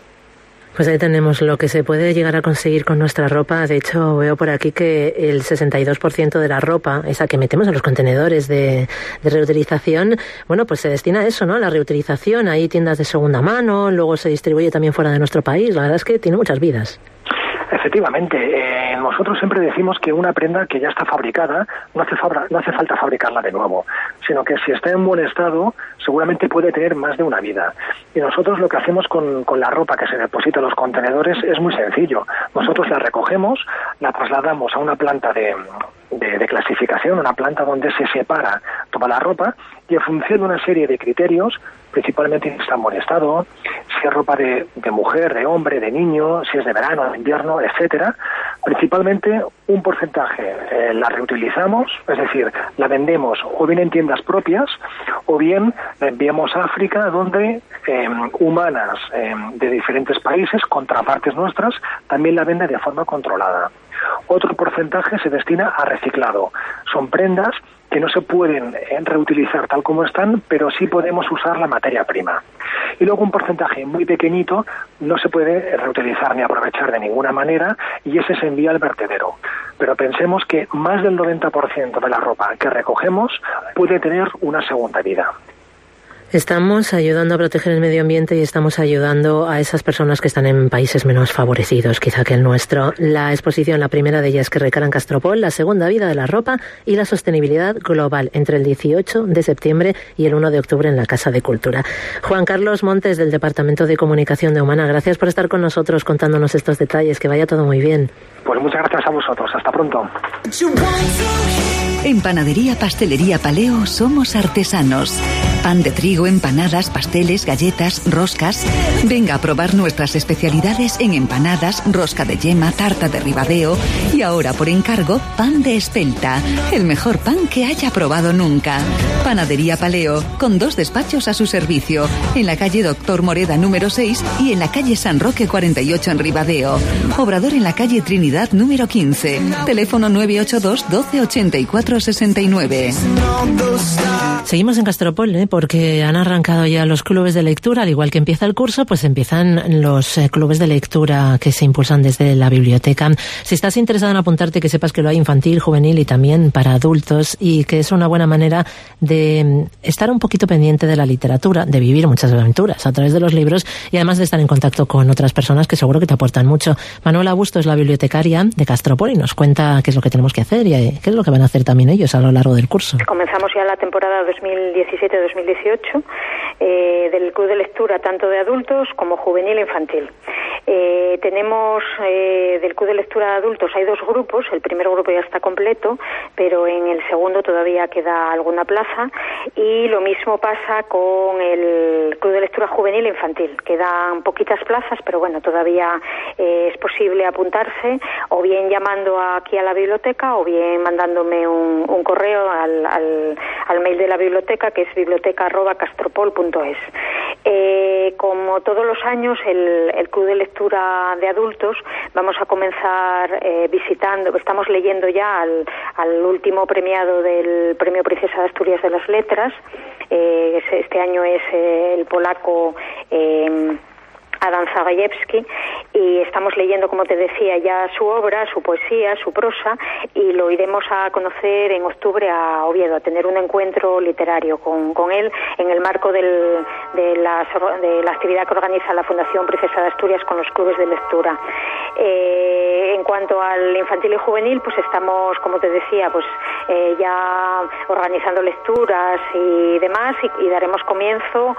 Pues ahí tenemos lo que se puede llegar a conseguir con nuestra ropa. De hecho, veo por aquí que el 62% de la ropa, esa que metemos en los contenedores de reutilización, bueno, pues se destina a eso, ¿no? A la reutilización. Hay tiendas de segunda mano, luego se distribuye también fuera de nuestro país. La verdad es que tiene muchas vidas. Efectivamente, nosotros siempre decimos que una prenda que ya está fabricada no hace falta fabricarla de nuevo, sino que si está en buen estado seguramente puede tener más de una vida. Y nosotros lo que hacemos con la ropa que se deposita en los contenedores es muy sencillo. Nosotros la recogemos, la trasladamos a una planta de clasificación, una planta donde se separa toda la ropa, y en función de una serie de criterios, principalmente si está en buen estado, si es ropa de mujer, de hombre, de niño, si es de verano, de invierno, etcétera, principalmente un porcentaje la reutilizamos, es decir, la vendemos o bien en tiendas propias o bien la enviamos a África, donde humanas de diferentes países, contrapartes nuestras, también la venden de forma controlada. Otro porcentaje se destina a reciclado. Son prendas que no se pueden reutilizar tal como están, pero sí podemos usar la materia prima. Y luego un porcentaje muy pequeñito no se puede reutilizar ni aprovechar de ninguna manera, y ese se envía al vertedero. Pero pensemos que más del 90% de la ropa que recogemos puede tener una segunda vida. Estamos ayudando a proteger el medio ambiente y estamos ayudando a esas personas que están en países menos favorecidos, quizá que el nuestro. La exposición, la primera de ellas que recara en Castropol, la segunda vida de la ropa y la sostenibilidad global, entre el 18 de septiembre y el 1 de octubre en la Casa de Cultura. Juan Carlos Montes, del Departamento de Comunicación de Humana, gracias por estar con nosotros contándonos estos detalles. Que vaya todo muy bien. Pues muchas gracias a vosotros. Hasta pronto. En Panadería Pastelería Paleo somos artesanos. Pan de trigo, empanadas, pasteles, galletas, roscas. Venga a probar nuestras especialidades en empanadas, rosca de yema, tarta de ribadeo y ahora por encargo, pan de espelta. El mejor pan que haya probado nunca. Panadería Paleo, con 2 despachos a su servicio. En la calle Doctor Moreda número 6 y en la calle San Roque 48 en Ribadeo. Obrador en la calle Trinidad número 15. Teléfono 982 12 84 69. Seguimos en Castropol, porque han arrancado ya los clubes de lectura. Al igual que empieza el curso, pues empiezan los clubes de lectura que se impulsan desde la biblioteca. Si estás interesado en apuntarte, que sepas que lo hay infantil, juvenil y también para adultos, y que es una buena manera de estar un poquito pendiente de la literatura, de vivir muchas aventuras a través de los libros y además de estar en contacto con otras personas que seguro que te aportan mucho. Manuela Busto es la bibliotecaria de Castropol y nos cuenta qué es lo que tenemos que hacer y qué es lo que van a hacer también ellos a lo largo del curso. Comenzamos ya la temporada 2017-2018 del Club de Lectura, tanto de adultos como juvenil e infantil. Tenemos del Club de Lectura de Adultos hay 2 grupos. El primer grupo ya está completo, pero en el segundo todavía queda alguna plaza, y lo mismo pasa con el Club de Lectura Juvenil e Infantil. Quedan poquitas plazas, pero bueno, todavía es posible apuntarse, o bien llamando aquí a la biblioteca, o bien mandándome un correo al mail de la biblioteca, que es biblioteca@castropol.es. Como todos los años, el Club de Lectura de Adultos vamos a comenzar visitando, estamos leyendo ya al último premiado del Premio Princesa de Asturias de las Letras. Este año es el polaco Adam Zagajewski, y estamos leyendo, como te decía, ya su obra, su poesía, su prosa, y lo iremos a conocer en octubre a Oviedo, a tener un encuentro literario con él en el marco de la actividad que organiza la Fundación Princesa de Asturias con los clubes de lectura. En cuanto al infantil y juvenil, pues estamos, como te decía, pues ya organizando lecturas y demás, y daremos comienzo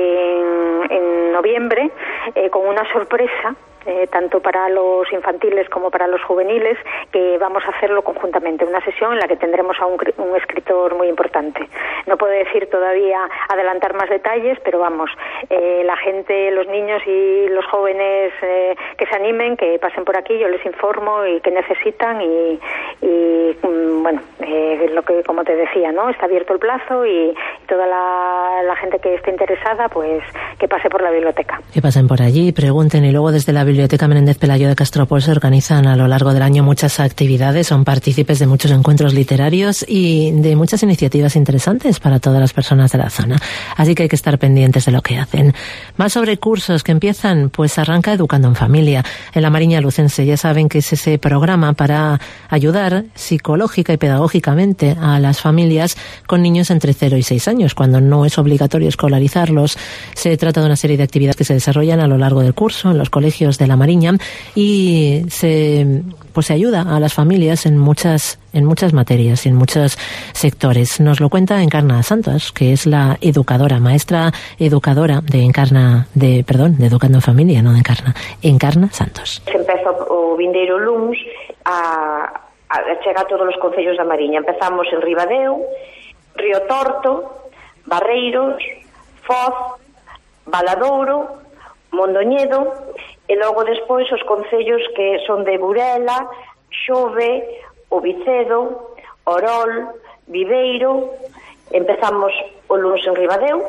en noviembre con una sorpresa, tanto para los infantiles como para los juveniles, que vamos a hacerlo conjuntamente, una sesión en la que tendremos a un escritor muy importante. No puedo decir todavía, adelantar más detalles, pero vamos, la gente, los niños y los jóvenes que se animen, que pasen por aquí, yo les informo y que necesitan, y bueno, lo que, como te decía, ¿no? Está abierto el plazo, y toda la gente que esté interesada, pues que pase por la biblioteca. Que pasen por allí, pregunten, y luego desde la Biblioteca Menéndez Pelayo de Castropol se organizan a lo largo del año muchas actividades, son partícipes de muchos encuentros literarios y de muchas iniciativas interesantes para todas las personas de la zona. Así que hay que estar pendientes de lo que hacen. Más sobre cursos que empiezan, pues arranca Educando en Familia en la Mariña Lucense. Ya saben que es ese programa para ayudar psicológica y pedagógicamente a las familias con niños entre 0 y 6 años, cuando no es obligatorio escolarizarlos. Se trata de una serie de actividades que se desarrollan a lo largo del curso en los colegios de la Mariña, y se ayuda a las familias en muchas materias y en muchos sectores. Nos lo cuenta Encarna Santos, que es la maestra educadora de Educando en Familia, no de Encarna Santos. Se empeza o vindeiro luns a chegar a todos os concellos da Mariña. Empezamos en Ribadeo, Río Torto, Barreiros, Foz, Valadouro, Mondoñedo, e logo despois os concellos que son de Burela, Xove, O Vicedo, Orol, Viveiro. Empezamos o lunes en Ribadeo,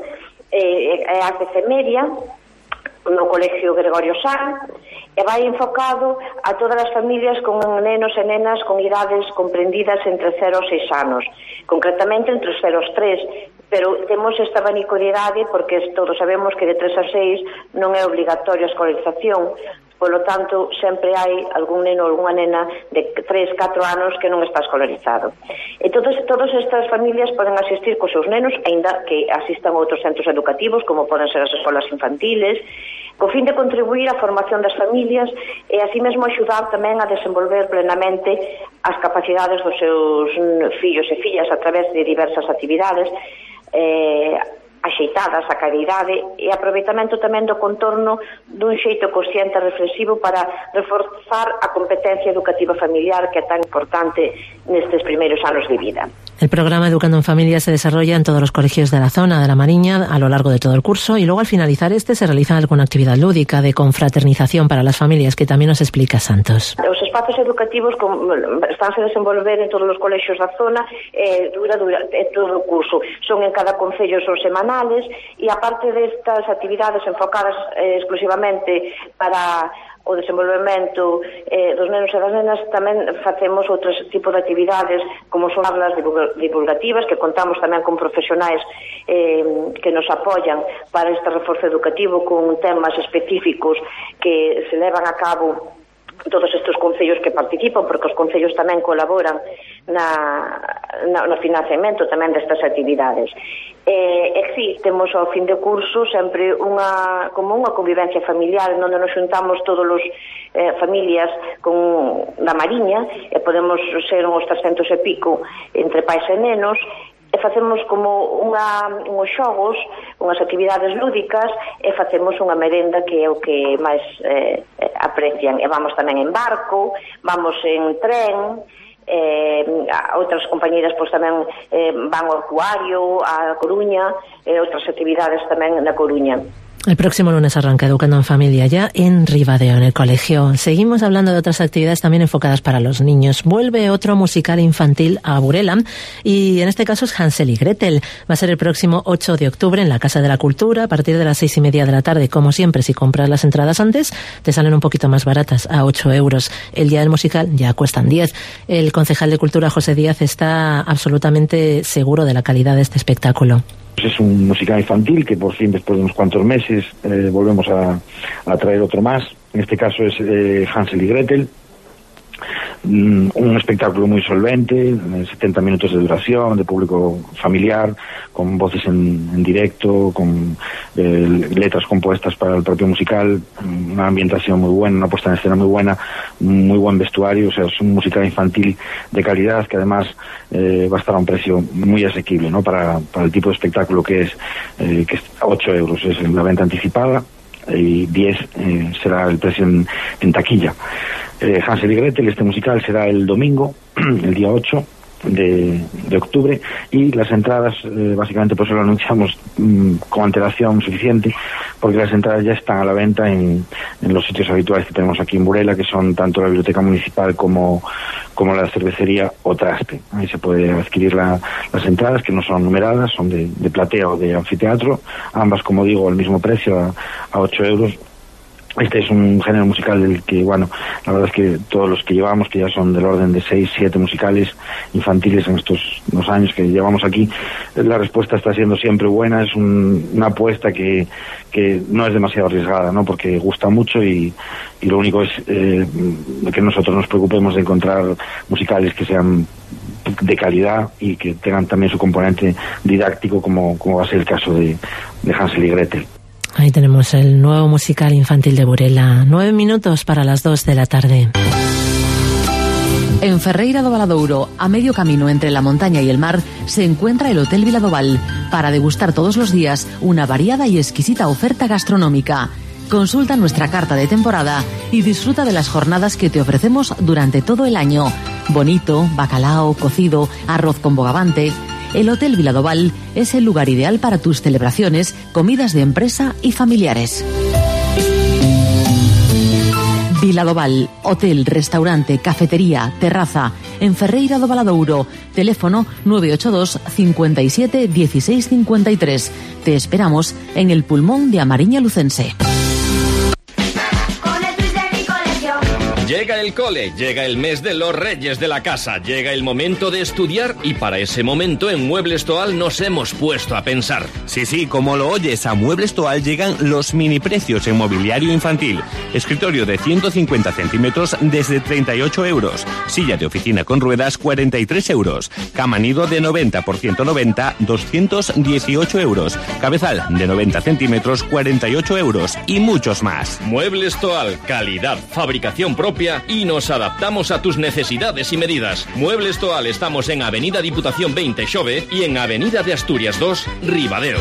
a Cecemeria, no Colegio Gregorio Sanz, e vai enfocado a todas as familias con nenos e nenas con idades comprendidas entre 0 e 6 anos, concretamente entre os 0 e os 3, pero temos esta abanico de idade porque todos sabemos que de 3 a 6 non é obligatoria a escolarización. Polo tanto, sempre hai algún neno ou algunha nena de 3, 4 anos que non está escolarizado. E todas estas familias poden asistir cos seus nenos, aínda que asistan a outros centros educativos, como poden ser as escolas infantiles, co fin de contribuir á formación das familias e así mesmo axudar tamén a desenvolver plenamente as capacidades dos seus fillos e fillas a través de diversas actividades axeitadas a caridade e aproveitamento tamén do contorno dun xeito consciente e reflexivo para reforzar a competencia educativa familiar que é tan importante nestes primeiros anos de vida. El programa Educando en Familia se desarrolla en todos los colegios de la zona de la Mariña a lo largo de todo el curso, y luego al finalizar se realiza alguna actividad lúdica de confraternización para las familias, que también nos explica Santos. Os espazos educativos estánse a desenvolver en todos os colexios da zona, dura todo o curso. Son en cada concello, son semanales, e aparte destas actividades enfocadas exclusivamente para o desenvolvemento dos nenos e das nenas, tamén facemos outros tipos de actividades como son charlas divulgativas, que contamos tamén con profesionais que nos apoian para este reforzo educativo con temas específicos que se levan a cabo todos estes concellos que participan, porque os concellos tamén colaboran no financiamento tamén destas actividades. Sí, temos ao fin de curso sempre como unha convivencia familiar onde nos xuntamos todos os familias da Mariña, e podemos ser uns 300 e pico entre pais e nenos, e facemos como unhos xogos, unhas actividades lúdicas, e facemos unha merenda que é o que máis aprecian. E vamos tamén en barco, vamos en tren, outras compañeiras pois tamén van ao acuario, a Coruña, e outras actividades tamén na Coruña. El próximo lunes arranca Educando en Familia, ya en Ribadeo, en el colegio. Seguimos hablando de otras actividades también enfocadas para los niños. Vuelve otro musical infantil a Burela, y en este caso es Hansel y Gretel. Va a ser el próximo 8 de octubre en la Casa de la Cultura, a partir de las 6:30 de la tarde. Como siempre, si compras las entradas antes, te salen un poquito más baratas, a 8 euros. El día del musical ya cuestan 10. El concejal de Cultura, José Díaz, está absolutamente seguro de la calidad de este espectáculo. Es un musical infantil que por fin, después de unos cuantos meses, volvemos a traer otro más. En este caso es Hansel y Gretel. Un espectáculo muy solvente, 70 minutos de duración, de público familiar, con voces en directo, con letras compuestas para el propio musical, una ambientación muy buena, una puesta en escena muy buena, muy buen vestuario. O sea, es un musical infantil de calidad que además va a estar a un precio muy asequible, ¿no? Para el tipo de espectáculo que es 8 euros es la venta anticipada, y 10 será el precio en taquilla. Hansel y Gretel, este musical, será el domingo, el día 8 de octubre, y las entradas, básicamente por eso lo anunciamos con antelación suficiente, porque las entradas ya están a la venta en los sitios habituales que tenemos aquí en Burela, que son tanto la Biblioteca Municipal como la cervecería O Traste. Ahí se puede adquirir las entradas, que no son numeradas, son de platea o de anfiteatro, ambas, como digo, al mismo precio, a 8 euros. Este es un género musical del que, bueno, la verdad es que todos los que llevamos, que ya son del orden de 6, 7 musicales infantiles en estos 2 años que llevamos aquí, la respuesta está siendo siempre buena. Es una apuesta que no es demasiado arriesgada, ¿no? Porque gusta mucho, y lo único es que nosotros nos preocupemos de encontrar musicales que sean de calidad y que tengan también su componente didáctico, como va a ser el caso de Hansel y Gretel. Ahí tenemos el nuevo musical infantil de Burela. 9 minutos para las 2 de la tarde. En Ferreira do Valadouro, a medio camino entre la montaña y el mar, se encuentra el Hotel Viladoval, para degustar todos los días una variada y exquisita oferta gastronómica. Consulta nuestra carta de temporada y disfruta de las jornadas que te ofrecemos durante todo el año. Bonito, bacalao, cocido, arroz con bogavante. El Hotel Viladoval es el lugar ideal para tus celebraciones, comidas de empresa y familiares. Viladoval, hotel, restaurante, cafetería, terraza, en Ferreira do Valadouro. Teléfono 982 57 16 53. Te esperamos en el pulmón de Amariña Lucense. Llega el cole, llega el mes de los reyes de la casa, llega el momento de estudiar, y para ese momento en Muebles Toal nos hemos puesto a pensar. Sí, como lo oyes, a Muebles Toal llegan los mini precios en mobiliario infantil. Escritorio de 150 centímetros desde 38 euros. Silla de oficina con ruedas, 43 euros. Cama nido de 90 por 190, 218 euros. Cabezal de 90 centímetros, 48 euros. Y muchos más. Muebles Toal, calidad, fabricación propia, y nos adaptamos a tus necesidades y medidas. Muebles Toal, estamos en Avenida Diputación 20, Xove, y en Avenida de Asturias 2, Ribadeo.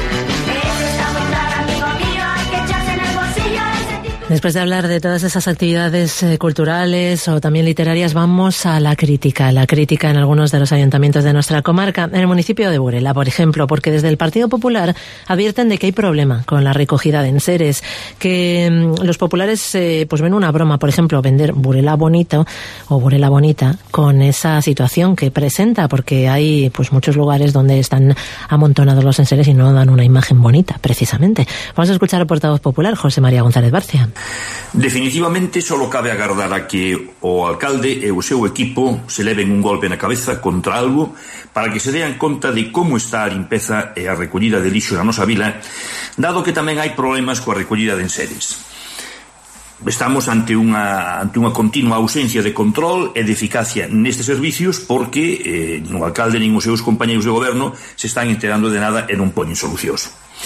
Después de hablar de todas esas actividades culturales o también literarias, vamos a la crítica en algunos de los ayuntamientos de nuestra comarca. En el municipio de Burela, por ejemplo, porque desde el Partido Popular advierten de que hay problema con la recogida de enseres, que los populares pues ven una broma, por ejemplo, vender Burela Bonito o Burela Bonita con esa situación que presenta, porque hay pues muchos lugares donde están amontonados los enseres y no dan una imagen bonita, precisamente. Vamos a escuchar al portavoz popular, José María González Barcia. Definitivamente solo cabe agardar a que o alcalde e o seu equipo se leven un golpe na cabeza contra algo para que se dean conta de como está a limpeza e a recollida de lixo na nosa vila, dado que tamén hai problemas coa recollida de enseres. Estamos ante unha continua ausencia de control e de eficacia nestes servicios, porque non o alcalde nin os seus compañeiros de goberno se están enterando de nada e non poñen solucións.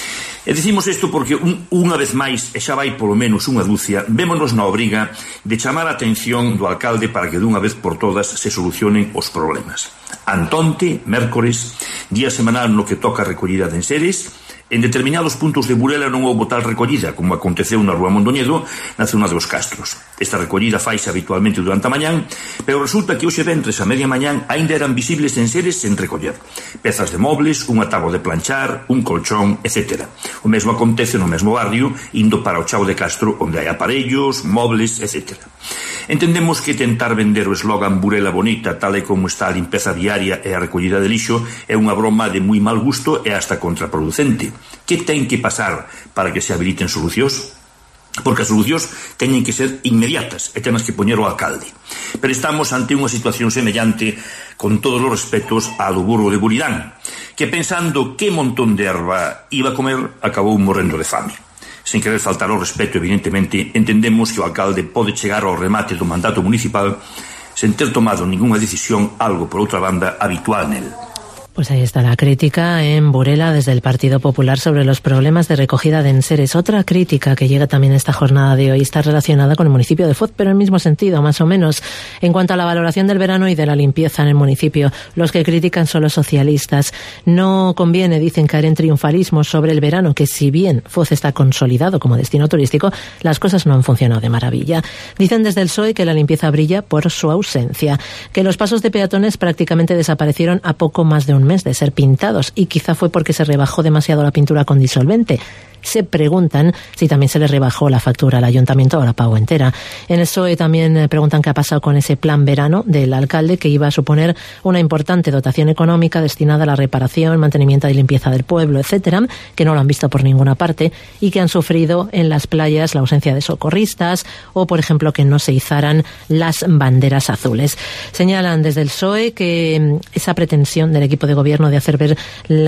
E dicimos isto porque unha vez máis, e xa vai polo menos unha dúcia, vémonos na obriga de chamar a atención do alcalde para que dunha vez por todas se solucionen os problemas. Antonte, mércores, día semanal no que toca a recollida de enseres, en determinados puntos de Burela non houbo tal recollida como aconteceu na Rúa Mondoñedo, na zona dos Castros. Esta recollida faise habitualmente durante a mañán, pero resulta que hoxe ventres a media mañán aínda eran visibles enseres sen recoller. Pezas de mobles, unha táboa de planchar, un colchón, etc. O mesmo acontece no mesmo barrio, indo para o Chao de Castro, onde hai aparellos, mobles, etc. Entendemos que tentar vender o eslogan Burela Bonita, tal e como está a limpeza diaria e a recollida de lixo, é unha broma de moi mal gusto e hasta contraproducente. Que ten que pasar para que se habiliten solucións? Porque as solucións teñen que ser inmediatas e tenas que poñer o alcalde. Pero estamos ante unha situación semellante, con todos os respetos, a do burro de Buridán, que pensando que montón de erva iba a comer, acabou morrendo de fame. Sen querer faltar ao respeto, evidentemente, entendemos que o alcalde pode chegar ao remate do mandato municipal sen ter tomado ninguna decisión, algo, por outra banda, habitual nel. Pues ahí está la crítica en Burela desde el Partido Popular sobre los problemas de recogida de enseres. Otra crítica que llega también esta jornada de hoy está relacionada con el municipio de Foz, pero en el mismo sentido, más o menos. En cuanto a la valoración del verano y de la limpieza en el municipio, los que critican son los socialistas. No conviene, dicen, caer en triunfalismo sobre el verano, que si bien Foz está consolidado como destino turístico, las cosas no han funcionado de maravilla. Dicen desde el PSOE que la limpieza brilla por su ausencia, que los pasos de peatones prácticamente desaparecieron a poco más de un mes de ser pintados, y quizá fue porque se rebajó demasiado la pintura con disolvente. Se preguntan si también se le rebajó la factura al ayuntamiento o la pagó entera. En el PSOE también preguntan qué ha pasado con ese plan verano del alcalde, que iba a suponer una importante dotación económica destinada a la reparación, mantenimiento y limpieza del pueblo, etcétera, que no lo han visto por ninguna parte y que han sufrido en las playas la ausencia de socorristas o, por ejemplo, que no se izaran las banderas azules. Señalan desde el PSOE que esa pretensión del equipo de gobierno de hacer ver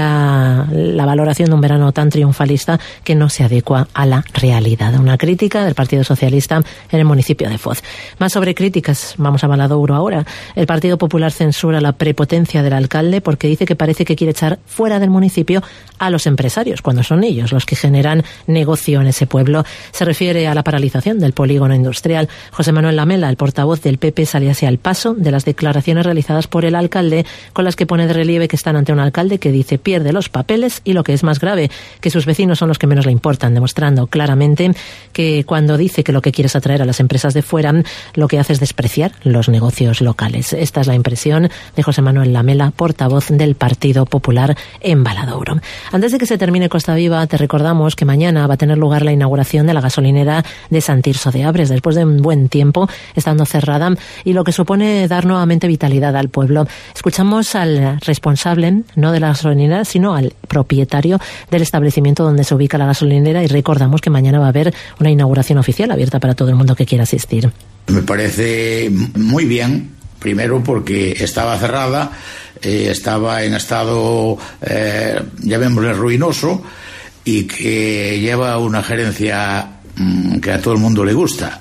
la valoración de un verano tan triunfalista que no se adecua a la realidad. Una crítica del Partido Socialista en el municipio de Foz. Más sobre críticas, vamos a Valadouro ahora. El Partido Popular censura la prepotencia del alcalde porque dice que parece que quiere echar fuera del municipio a los empresarios, cuando son ellos los que generan negocio en ese pueblo. Se refiere a la paralización del polígono industrial. José Manuel Lamela, el portavoz del PP, sale hacia el paso de las declaraciones realizadas por el alcalde, con las que pone de relieve que están ante un alcalde que dice pierde los papeles y, lo que es más grave, que sus vecinos son los que menos le importan, demostrando claramente que cuando dice que lo que quiere es atraer a las empresas de fuera, lo que hace es despreciar los negocios locales. Esta es la impresión de José Manuel Lamela, portavoz del Partido Popular en Valadouro. Antes de que se termine Costa Viva, te recordamos que mañana va a tener lugar la inauguración de la gasolinera de Sant Tirso de Abres, después de un buen tiempo estando cerrada, y lo que supone dar nuevamente vitalidad al pueblo. Escuchamos al responsable, no de la gasolinera, sino al propietario del establecimiento donde se ubica la gasolinera, y recordamos que mañana va a haber una inauguración oficial abierta para todo el mundo que quiera asistir. Me parece muy bien, primero porque estaba cerrada, estaba en estado, llamémosle, ruinoso, y que lleva una gerencia que a todo el mundo le gusta,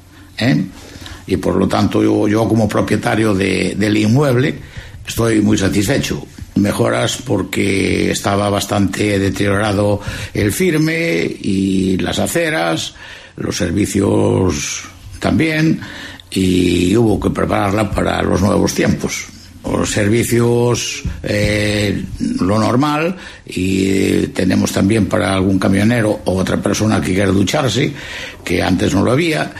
y por lo tanto yo como propietario del inmueble estoy muy satisfecho. Mejoras porque estaba bastante deteriorado el firme y las aceras, los servicios también, y hubo que prepararla para los nuevos tiempos. Los servicios, lo normal, y tenemos también para algún camionero o otra persona que quiera ducharse, que antes no lo había,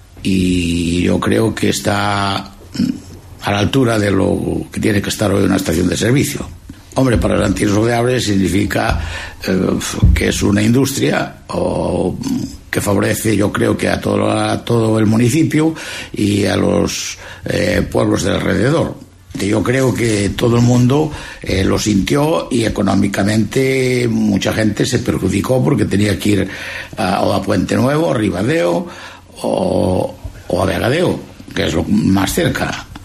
y yo creo que está a la altura de lo que tiene que estar hoy una estación de servicio. Hombre, para Sant Tirso de Abres significa que es una industria que favorece, yo creo, que a todo el municipio y a los pueblos de alrededor. Yo creo que todo el mundo lo sintió, y económicamente mucha gente se perjudicó porque tenía que ir a Puente Nuevo, a Ribadeo o a Vegadeo, que es lo más cerca.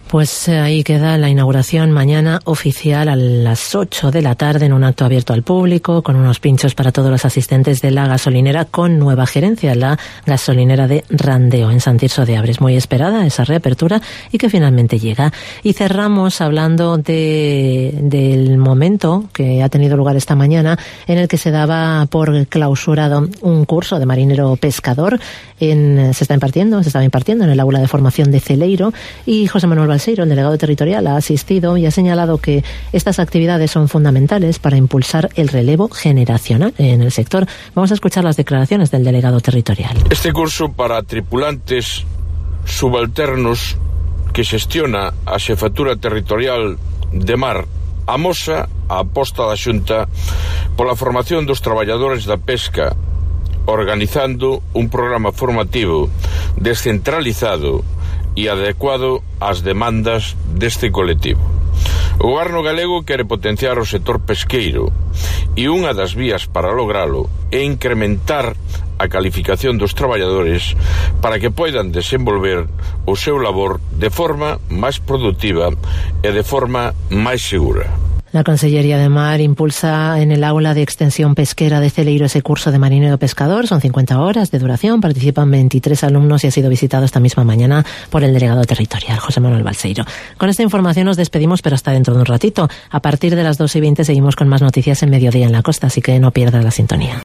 Pues ahí queda la inauguración mañana oficial a las 8 de la tarde en un acto abierto al público, con unos pinchos para todos los asistentes de la gasolinera con nueva gerencia, la gasolinera de Randeo en Sant Tirso de Abres. Muy esperada esa reapertura y que finalmente llega. Y cerramos hablando del momento que ha tenido lugar esta mañana en el que se daba por clausurado un curso de marinero pescador. Se estaba impartiendo en el aula de formación de Celeiro, y José Manuel Balseiro, el delegado territorial, ha asistido y ha señalado que estas actividades son fundamentales para impulsar el relevo generacional en el sector. Vamos a escuchar las declaraciones del delegado territorial. Este curso para tripulantes subalternos que xestiona a Xefatura Territorial de Mar amosa a aposta da Xunta pola formación dos traballadores da pesca, organizando un programa formativo descentralizado e adecuado ás demandas deste colectivo. O goberno galego quere potenciar o sector pesqueiro e unha das vías para logralo é incrementar a calificación dos traballadores para que poidan desenvolver o seu labor de forma máis productiva e de forma máis segura. La Consellería de Mar impulsa en el aula de extensión pesquera de Celeiro ese curso de marinero pescador. Son 50 horas de duración, participan 23 alumnos y ha sido visitado esta misma mañana por el delegado territorial, José Manuel Balseiro. Con esta información nos despedimos, pero hasta dentro de un ratito. A partir de las 2:20 seguimos con más noticias en Mediodía en la Costa, así que no pierdas la sintonía.